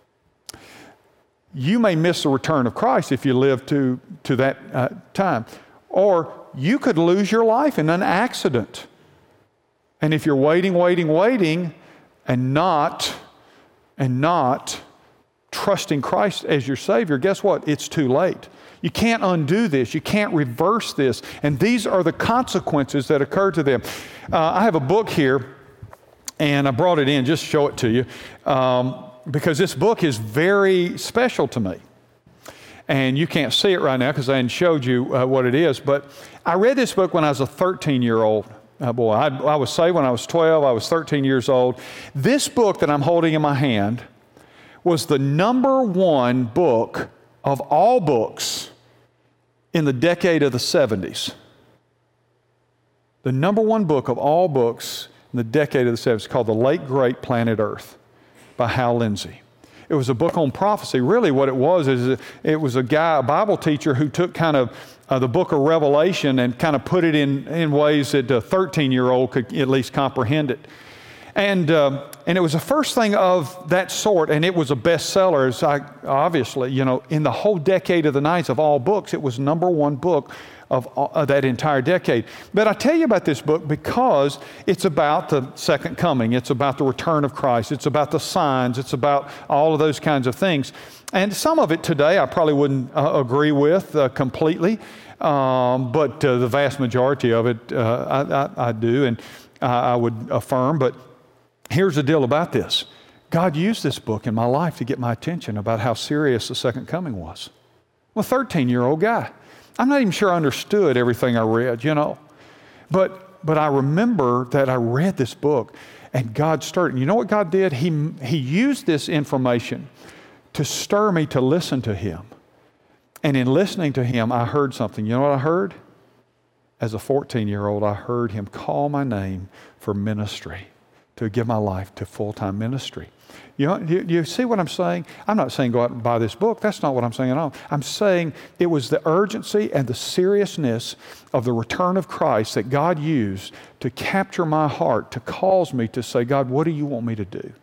You may miss the return of Christ if you live to, to that uh, time. Or you could lose your life in an accident. And if you're waiting, waiting, waiting, and not, and not trusting Christ as your Savior, guess what? It's too late. You can't undo this. You can't reverse this. And these are the consequences that occur to them. Uh, I have a book here, and I brought it in just to show it to you, um, because this book is very special to me. And you can't see it right now because I hadn't showed you uh, what it is. But I read this book when I was a thirteen-year-old uh, boy. I, I was saved when I was twelve. I was thirteen years old. This book that I'm holding in my hand was the number one book of all books in the decade of the seventies. The number one book of all books in the decade of the seventies, called The Late Great Planet Earth by Hal Lindsey. It was a book on prophecy. Really what it was is it was a guy, a Bible teacher, who took kind of uh, the book of Revelation and kind of put it in, in ways that a thirteen-year-old could at least comprehend it. And uh, and it was the first thing of that sort, and it was a bestseller. As I, obviously, you know, in the whole decade of the nineties of all books, it was number one book of, of that entire decade. But I tell you about this book because it's about the second coming. It's about the return of Christ. It's about the signs. It's about all of those kinds of things. And some of it today I probably wouldn't uh, agree with uh, completely, um, but uh, the vast majority of it uh, I, I, I do, and uh, I would affirm. But here's the deal about this. God used this book in my life to get my attention about how serious the second coming was. I'm a thirteen-year-old guy. I'm not even sure I understood everything I read, you know. But but I remember that I read this book and God stirred. And you know what God did? He, he used this information to stir me to listen to Him. And in listening to Him, I heard something. You know what I heard? As a fourteen-year-old, I heard Him call my name for ministry, to give my life to full-time ministry. You know, you, you see what I'm saying? I'm not saying go out and buy this book. That's not what I'm saying at all. I'm saying it was the urgency and the seriousness of the return of Christ that God used to capture my heart, to cause me to say, God, what do you want me to do?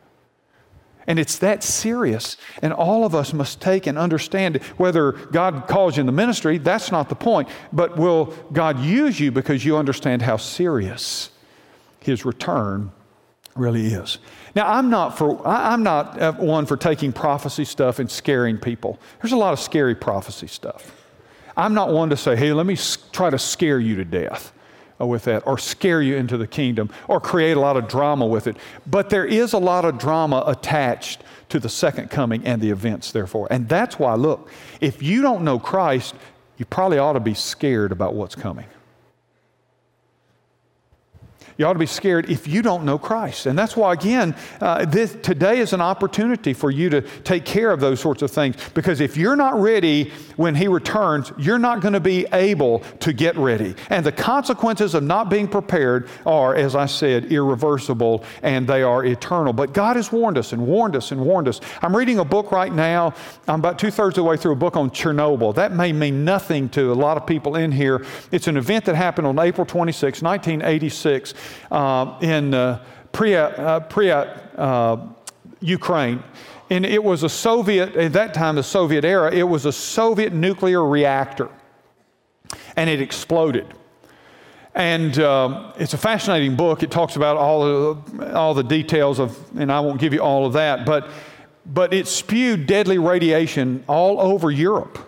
And it's that serious, and all of us must take and understand it. Whether God calls you in the ministry, that's not the point. But will God use you because you understand how serious His return really is? Now, I'm not for I'm not one for taking prophecy stuff and scaring people. There's a lot of scary prophecy stuff. I'm not one to say, hey, let me try to scare you to death with that, or scare you into the kingdom, or create a lot of drama with it. But there is a lot of drama attached to the second coming and the events, therefore. And that's why, look, if you don't know Christ, you probably ought to be scared about what's coming. You ought to be scared if you don't know Christ. And that's why, again, uh, this, today is an opportunity for you to take care of those sorts of things. Because if you're not ready when He returns, you're not going to be able to get ready. And the consequences of not being prepared are, as I said, irreversible, and they are eternal. But God has warned us and warned us and warned us. I'm reading a book right now. I'm about two-thirds of the way through a book on Chernobyl. That may mean nothing to a lot of people in here. It's an event that happened on April twenty-sixth, nineteen eighty-six, uh, in uh, Pripyat, uh, Pripyat uh, Ukraine. And it was a Soviet, at that time, the Soviet era, it was a Soviet nuclear reactor. And it exploded. And um, it's a fascinating book. It talks about all the, all the details of, and I won't give you all of that, but, but it spewed deadly radiation all over Europe.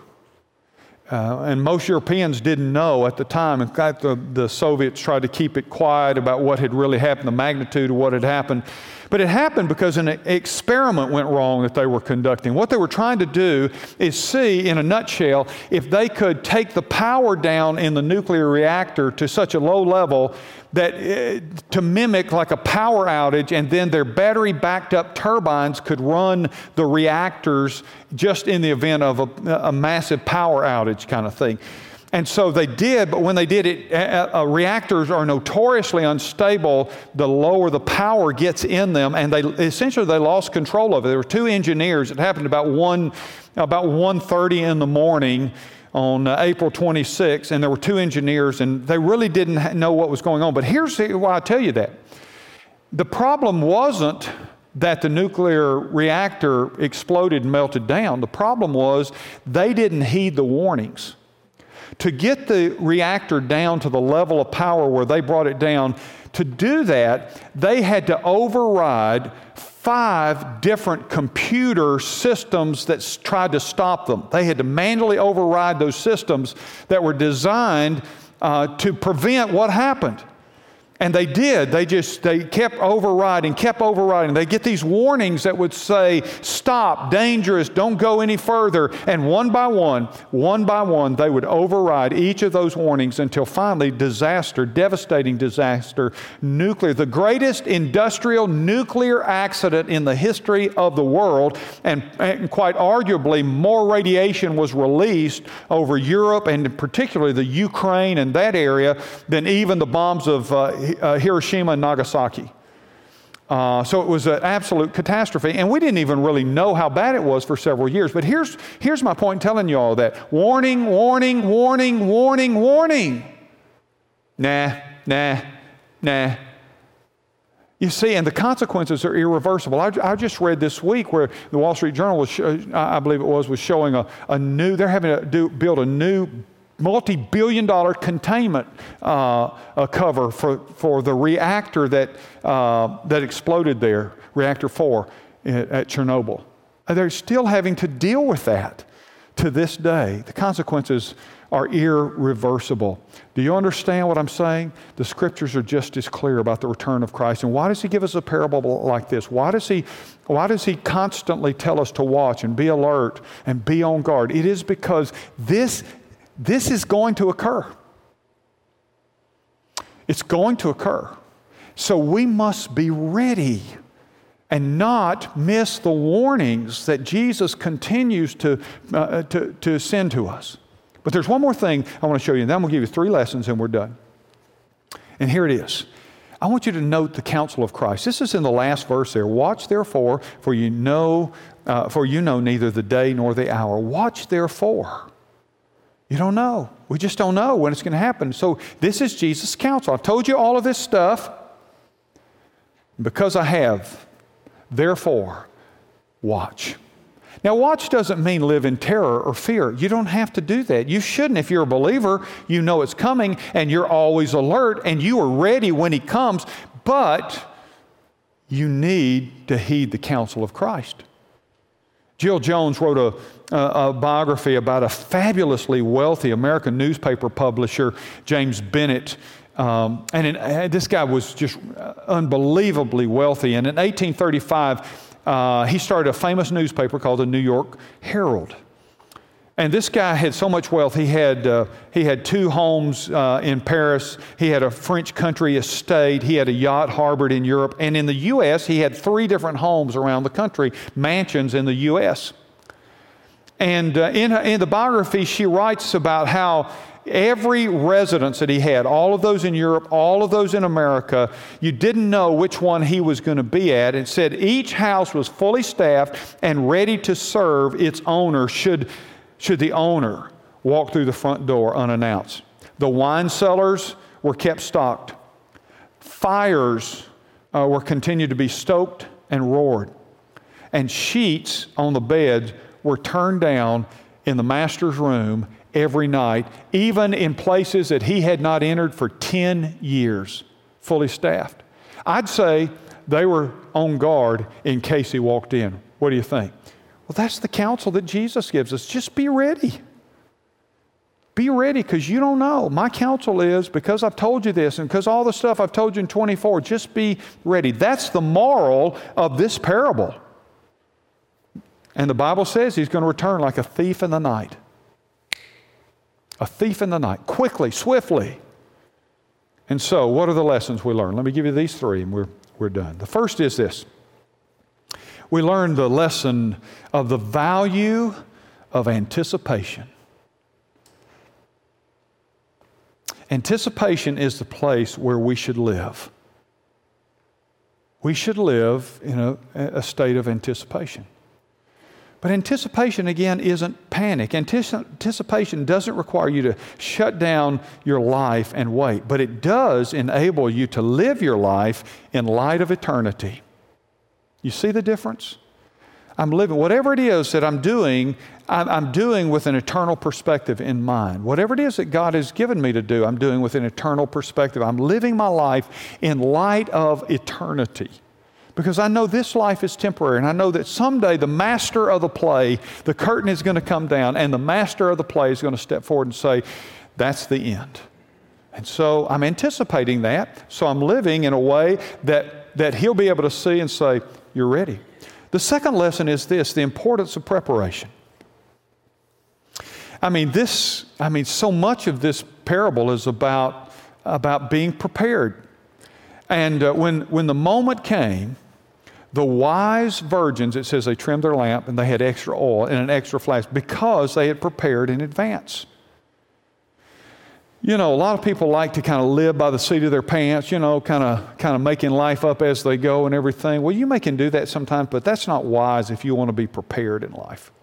Uh, and most Europeans didn't know at the time. In fact, the, the Soviets tried to keep it quiet about what had really happened, the magnitude of what had happened. But it happened because an experiment went wrong that they were conducting. What they were trying to do is see, in a nutshell, if they could take the power down in the nuclear reactor to such a low level that uh, to mimic like a power outage, and then their battery backed up turbines could run the reactors just in the event of a, a massive power outage kind of thing. And so they did, but when they did it, uh, uh, reactors are notoriously unstable the lower the power gets in them, and they essentially they lost control of it. There were two engineers. It happened about one about one thirty in the morning on uh, April twenty-sixth, and there were two engineers, and they really didn't ha- know what was going on. But here's why I tell you that. The problem wasn't that the nuclear reactor exploded and melted down. The problem was they didn't heed the warnings. To get the reactor down to the level of power where they brought it down, to do that, they had to override five different computer systems that s- tried to stop them. They had to manually override those systems that were designed uh, to prevent what happened. And they did. They just, they kept overriding, kept overriding. They get these warnings that would say, stop, dangerous, don't go any further. And one by one, one by one, they would override each of those warnings until finally disaster, devastating disaster, nuclear, the greatest industrial nuclear accident in the history of the world. And, and quite arguably, more radiation was released over Europe and particularly the Ukraine and that area than even the bombs of uh, Uh, Hiroshima and Nagasaki. Uh, so it was an absolute catastrophe. And we didn't even really know how bad it was for several years. But here's, here's my point in telling you all that. Warning, warning, warning, warning, warning. Nah, nah, nah. You see, and the consequences are irreversible. I, I just read this week where the Wall Street Journal was, uh, I believe it was, was showing a, a new, they're having to do, build a new multi-billion dollar containment uh, uh, cover for, for the reactor that, uh, that exploded there, reactor four at, at Chernobyl. They're still having to deal with that to this day. The consequences are irreversible. Do you understand what I'm saying? The scriptures are just as clear about the return of Christ. And why does He give us a parable like this? Why does He, why does He constantly tell us to watch and be alert and be on guard? It is because this This is going to occur. It's going to occur. So we must be ready and not miss the warnings that Jesus continues to, uh, to, to send to us. But there's one more thing I want to show you, and then I'm going to give you three lessons and we're done. And here it is. I want you to note the counsel of Christ. This is in the last verse there. Watch therefore, for you know, uh, for you know neither the day nor the hour. Watch therefore. You don't know. We just don't know when it's going to happen. So this is Jesus' counsel. I've told you all of this stuff because I have. Therefore, watch. Now, watch doesn't mean live in terror or fear. You don't have to do that. You shouldn't. If you're a believer, you know it's coming and you're always alert and you are ready when He comes. But you need to heed the counsel of Christ. Jill Jones wrote a, a, a biography about a fabulously wealthy American newspaper publisher, James Bennett. Um, and in, uh, this guy was just unbelievably wealthy. And in eighteen thirty-five, uh, he started a famous newspaper called the New York Herald. And this guy had so much wealth. He had, uh, he had two homes uh, in Paris. He had a French country estate. He had a yacht harbored in Europe. And in the U S, he had three different homes around the country, mansions in the U S. And uh, in, in the biography, she writes about how every residence that he had, all of those in Europe, all of those in America, you didn't know which one he was going to be at. It said each house was fully staffed and ready to serve its owner should Should the owner walk through the front door unannounced. The wine cellars were kept stocked. Fires uh, were continued to be stoked and roared. And sheets on the beds were turned down in the master's room every night, even in places that he had not entered for ten years, fully staffed. I'd say they were on guard in case he walked in. What do you think? Well, that's the counsel that Jesus gives us. Just be ready. Be ready, because you don't know. My counsel is, because I've told you this and because all the stuff I've told you in twenty-four, just be ready. That's the moral of this parable. And the Bible says he's going to return like a thief in the night. A thief in the night, quickly, swiftly. And so, what are the lessons we learn? Let me give you these three and we're, we're done. The first is this. We learned the lesson of the value of anticipation. Anticipation is the place where we should live. We should live in a, a state of anticipation. But anticipation, again, isn't panic. Antici- anticipation doesn't require you to shut down your life and wait, but it does enable you to live your life in light of eternity. You see the difference? I'm living, whatever it is that I'm doing, I'm, I'm doing with an eternal perspective in mind. Whatever it is that God has given me to do, I'm doing with an eternal perspective. I'm living my life in light of eternity. Because I know this life is temporary, and I know that someday the master of the play, the curtain is going to come down, and the master of the play is going to step forward and say, that's the end. And so I'm anticipating that, so I'm living in a way that, that he'll be able to see and say, you're ready. The second lesson is this, the importance of preparation. I mean, this, I mean, so much of this parable is about, about being prepared. And uh, when, when the moment came, the wise virgins, it says they trimmed their lamp and they had extra oil and an extra flask because they had prepared in advance. You know, a lot of people like to kind of live by the seat of their pants, you know, kind of kind of making life up as they go and everything. Well, you may can do that sometimes, but that's not wise if you want to be prepared in life.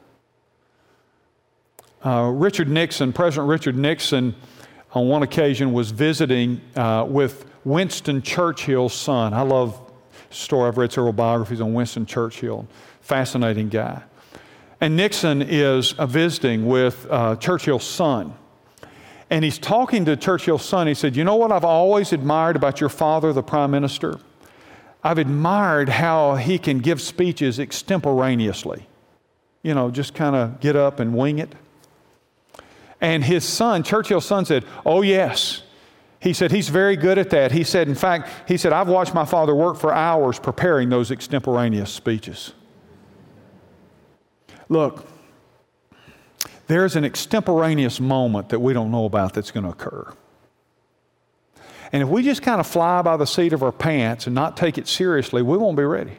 Uh, Richard Nixon, President Richard Nixon, on one occasion was visiting uh, with Winston Churchill's son. I love the story. I've read several biographies on Winston Churchill. Fascinating guy. And Nixon is uh, visiting with uh, Churchill's son. And he's talking to Churchill's son. He said, you know what I've always admired about your father, the prime minister? I've admired how he can give speeches extemporaneously. You know, just kind of get up and wing it. And his son, Churchill's son, said, oh, yes. He said, he's very good at that. He said, in fact, he said, I've watched my father work for hours preparing those extemporaneous speeches. Look, there's an extemporaneous moment that we don't know about that's going to occur. And if we just kind of fly by the seat of our pants and not take it seriously, we won't be ready.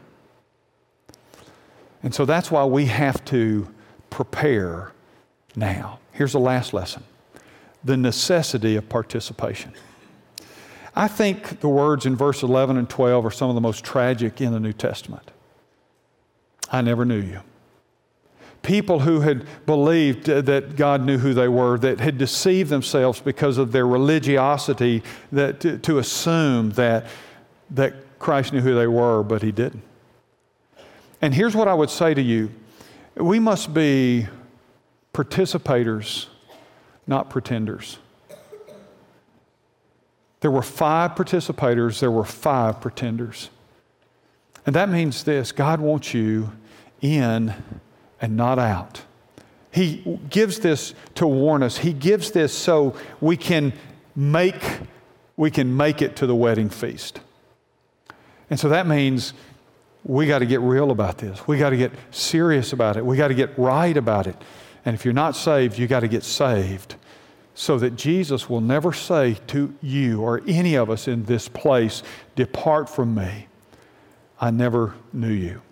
And so that's why we have to prepare now. Here's the last lesson. The necessity of participation. I think the words in verse eleven and twelve are some of the most tragic in the New Testament. I never knew you. People who had believed that God knew who they were, that had deceived themselves because of their religiosity, that to, to assume that, that Christ knew who they were, but He didn't. And here's what I would say to you. We must be participators, not pretenders. There were five participators, there were five pretenders. And that means this, God wants you in and not out. He gives this to warn us. He gives this so we can make, we can make it to the wedding feast. And so that means we got to get real about this. We got to get serious about it. We got to get right about it. And if you're not saved, you got to get saved so that Jesus will never say to you or any of us in this place, depart from me. I never knew you.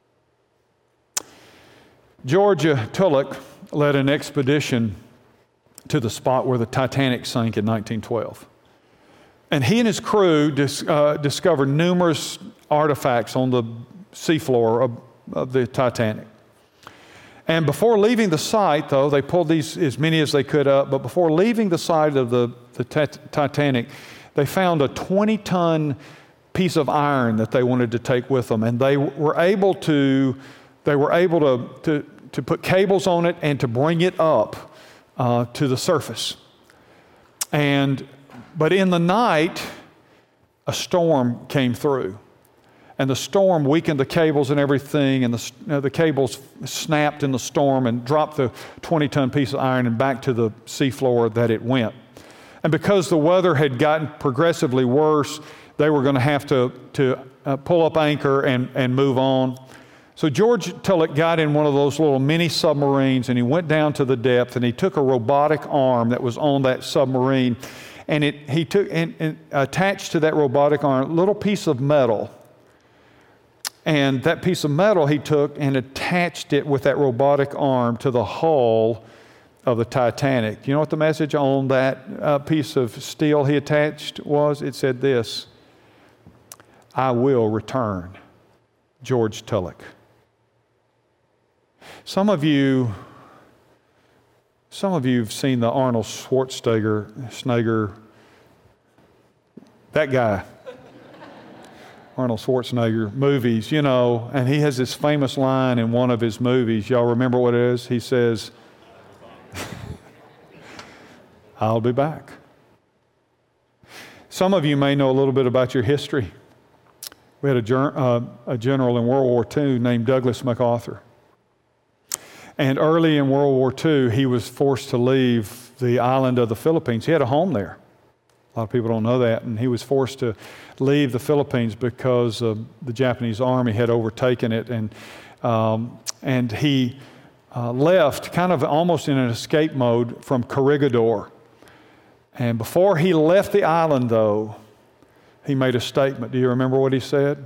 George Tulloch led an expedition to the spot where the Titanic sank in nineteen twelve. And he and his crew dis, uh, discovered numerous artifacts on the seafloor of, of the Titanic. And before leaving the site, though, they pulled these as many as they could up, but before leaving the site of the, the t- Titanic, they found a twenty-ton piece of iron that they wanted to take with them. And they were able to, they were able to, to, to put cables on it and to bring it up uh, to the surface. And But in the night, a storm came through. And the storm weakened the cables and everything, and the, you know, the cables snapped in the storm and dropped the twenty-ton piece of iron and back to the seafloor that it went. And because the weather had gotten progressively worse, they were going to have to, to uh, pull up anchor and, and move on. So George Tulloch got in one of those little mini submarines, and he went down to the depth, and he took a robotic arm that was on that submarine, and it, he took and, and attached to that robotic arm a little piece of metal. And that piece of metal he took and attached it with that robotic arm to the hull of the Titanic. You know what the message on that uh, piece of steel he attached was? It said this: I will return, George Tulloch. Some of you, some of you have seen the Arnold Schwarzenegger, Schwarzenegger, that guy. Arnold Schwarzenegger movies, you know, and he has this famous line in one of his movies. Y'all remember what it is? He says, I'll be back. Some of you may know a little bit about your history. We had a, ger- uh, a general in World War Two named Douglas MacArthur. And early in World War Two, he was forced to leave the island of the Philippines. He had a home there. A lot of people don't know that. And he was forced to leave the Philippines because uh, the Japanese army had overtaken it. And, um, and he uh, left kind of almost in an escape mode from Corregidor. And before he left the island, though, he made a statement. Do you remember what he said?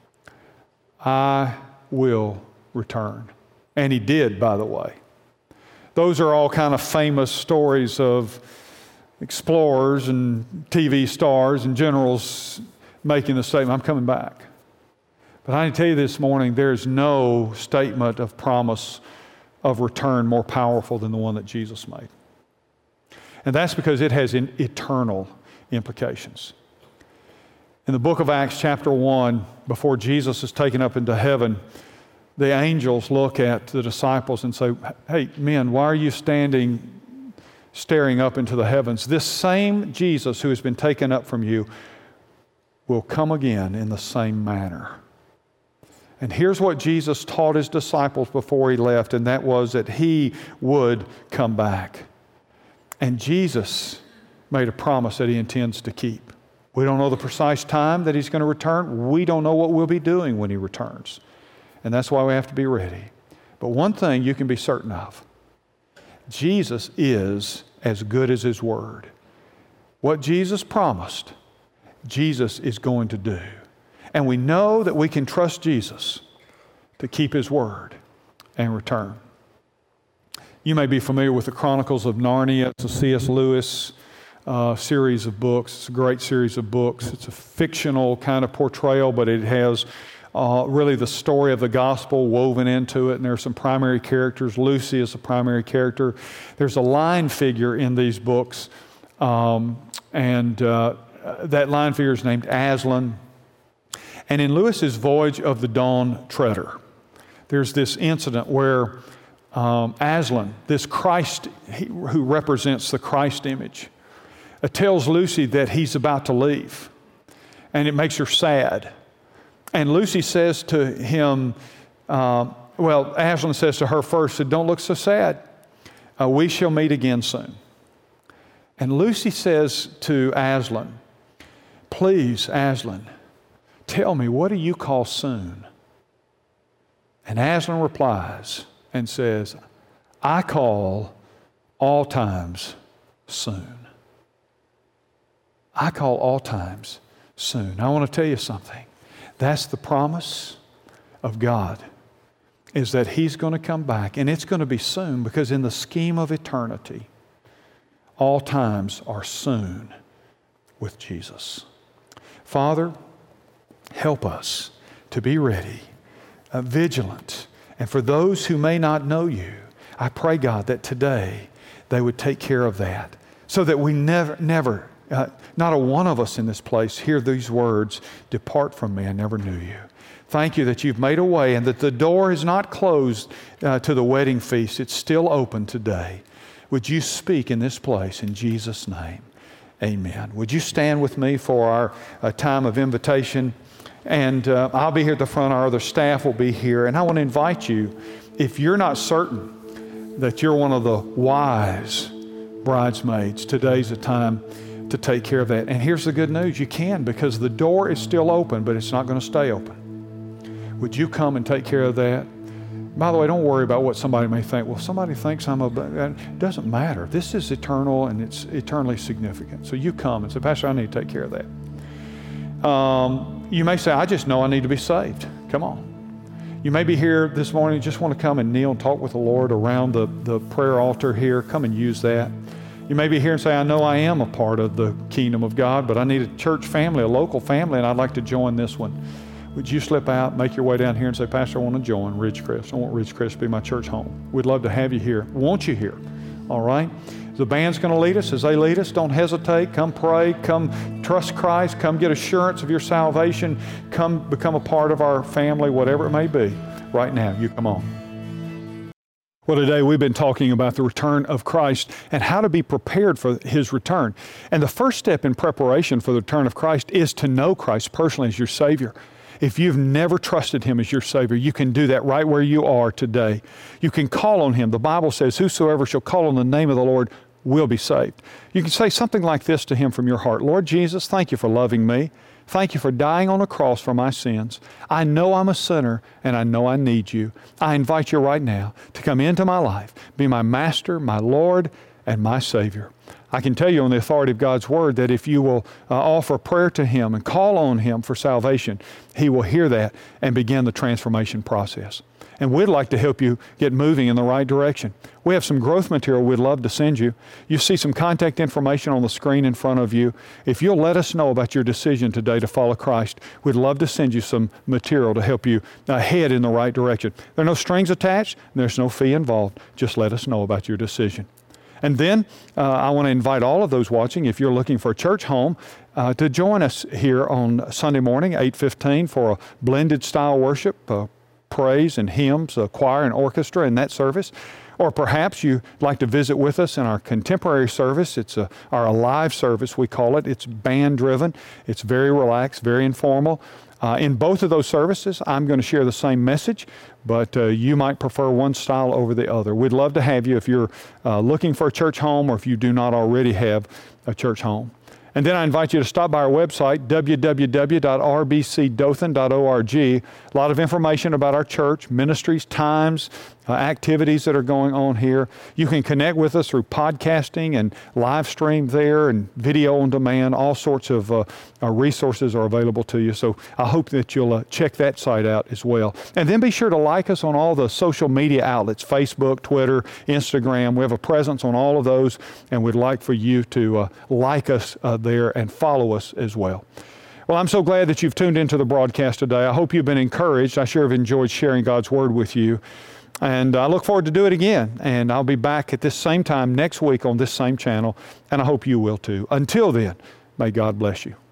I will return. And he did, by the way. Those are all kind of famous stories of explorers and T V stars and generals making the statement, I'm coming back. But I need to tell you this morning, there's no statement of promise of return more powerful than the one that Jesus made. And that's because it has eternal implications. In the book of Acts chapter one, before Jesus is taken up into heaven, the angels look at the disciples and say, hey, men, why are you standing staring up into the heavens? This same Jesus who has been taken up from you will come again in the same manner. And here's what Jesus taught his disciples before he left, and that was that he would come back. And Jesus made a promise that he intends to keep. We don't know the precise time that he's going to return. We don't know what we'll be doing when he returns. And that's why we have to be ready. But one thing you can be certain of, Jesus is as good as his word. What Jesus promised, Jesus is going to do. And we know that we can trust Jesus to keep his word and return. You may be familiar with the Chronicles of Narnia. It's a C S Lewis uh, series of books. It's a great series of books. It's a fictional kind of portrayal, but it has Uh, really the story of the gospel woven into it, and there are some primary characters. Lucy is a primary character. There's a line figure in these books, um, and uh, that line figure is named Aslan. And in Lewis's Voyage of the Dawn Treader, there's this incident where um, Aslan, this Christ he, who represents the Christ image, uh, tells Lucy that he's about to leave, and it makes her sad. And Lucy says to him, uh, well, Aslan says to her first, said, don't look so sad. Uh, we shall meet again soon. And Lucy says to Aslan, please, Aslan, tell me, what do you call soon? And Aslan replies and says, I call all times soon. I call all times soon. I want to tell you something. That's the promise of God, is that He's going to come back, and it's going to be soon, because in the scheme of eternity, all times are soon with Jesus. Father, help us to be ready, uh, vigilant, and for those who may not know You, I pray, God, that today they would take care of that, so that we never, never, uh, not a one of us in this place hear these words, "Depart from me, I never knew You." Thank You that You've made a way and that the door is not closed uh, to the wedding feast. It's still open today. Would You speak in this place in Jesus' name? Amen. Would you stand with me for our uh, time of invitation? And uh, I'll be here at the front. Our other staff will be here. And I want to invite you, if you're not certain that you're one of the wise bridesmaids, today's the time to take care of that. And here's the good news. You can, because the door is still open, but it's not going to stay open. Would you come and take care of that? By the way, don't worry about what somebody may think. Well, somebody thinks I'm a... It doesn't matter. This is eternal, and it's eternally significant. So you come and say, "Pastor, I need to take care of that." Um, you may say, "I just know I need to be saved." Come on. You may be here this morning, just want to come and kneel and talk with the Lord around the, the prayer altar here. Come and use that. You may be here and say, "I know I am a part of the kingdom of God, but I need a church family, a local family, and I'd like to join this one." Would you slip out, make your way down here and say, "Pastor, I want to join Ridgecrest. I want Ridgecrest to be my church home." We'd love to have you here. Want you here. All right? The band's going to lead us. As they lead us, don't hesitate. Come pray. Come trust Christ. Come get assurance of your salvation. Come become a part of our family, whatever it may be. Right now, you come on. Well, today we've been talking about the return of Christ and how to be prepared for His return. And the first step in preparation for the return of Christ is to know Christ personally as your Savior. If you've never trusted Him as your Savior, you can do that right where you are today. You can call on Him. The Bible says, "Whosoever shall call on the name of the Lord will be saved." You can say something like this to Him from your heart. "Lord Jesus, thank You for loving me. Thank You for dying on a cross for my sins. I know I'm a sinner, and I know I need You. I invite You right now to come into my life, be my Master, my Lord, and my Savior." I can tell you on the authority of God's Word that if you will uh, offer prayer to Him and call on Him for salvation, He will hear that and begin the transformation process. And we'd like to help you get moving in the right direction. We have some growth material we'd love to send you. You see some contact information on the screen in front of you. If you'll let us know about your decision today to follow Christ, we'd love to send you some material to help you uh, head in the right direction. There are no strings attached, and there's no fee involved. Just let us know about your decision. And then uh, I want to invite all of those watching, if you're looking for a church home, uh, to join us here on Sunday morning, eight fifteen, for a blended style worship, uh, praise and hymns, uh, choir and orchestra in that service. Or perhaps you'd like to visit with us in our contemporary service. It's a, our Alive service, we call it. It's band-driven. It's very relaxed, very informal. Uh, in both of those services, I'm going to share the same message, but uh, you might prefer one style over the other. We'd love to have you if you're uh, looking for a church home or if you do not already have a church home. And then I invite you to stop by our website, w w w dot r b c dothan dot org. A lot of information about our church, ministries, times, uh, activities that are going on here. You can connect with us through podcasting and live stream there and video on demand. All sorts of uh, uh, resources are available to you. So I hope that you'll uh, check that site out as well. And then be sure to like us on all the social media outlets, Facebook, Twitter, Instagram. We have a presence on all of those, and we'd like for you to uh, like us uh, there and follow us as well. Well, I'm so glad that you've tuned into the broadcast today. I hope you've been encouraged. I sure have enjoyed sharing God's Word with you. And I look forward to do it again. And I'll be back at this same time next week on this same channel. And I hope you will too. Until then, may God bless you.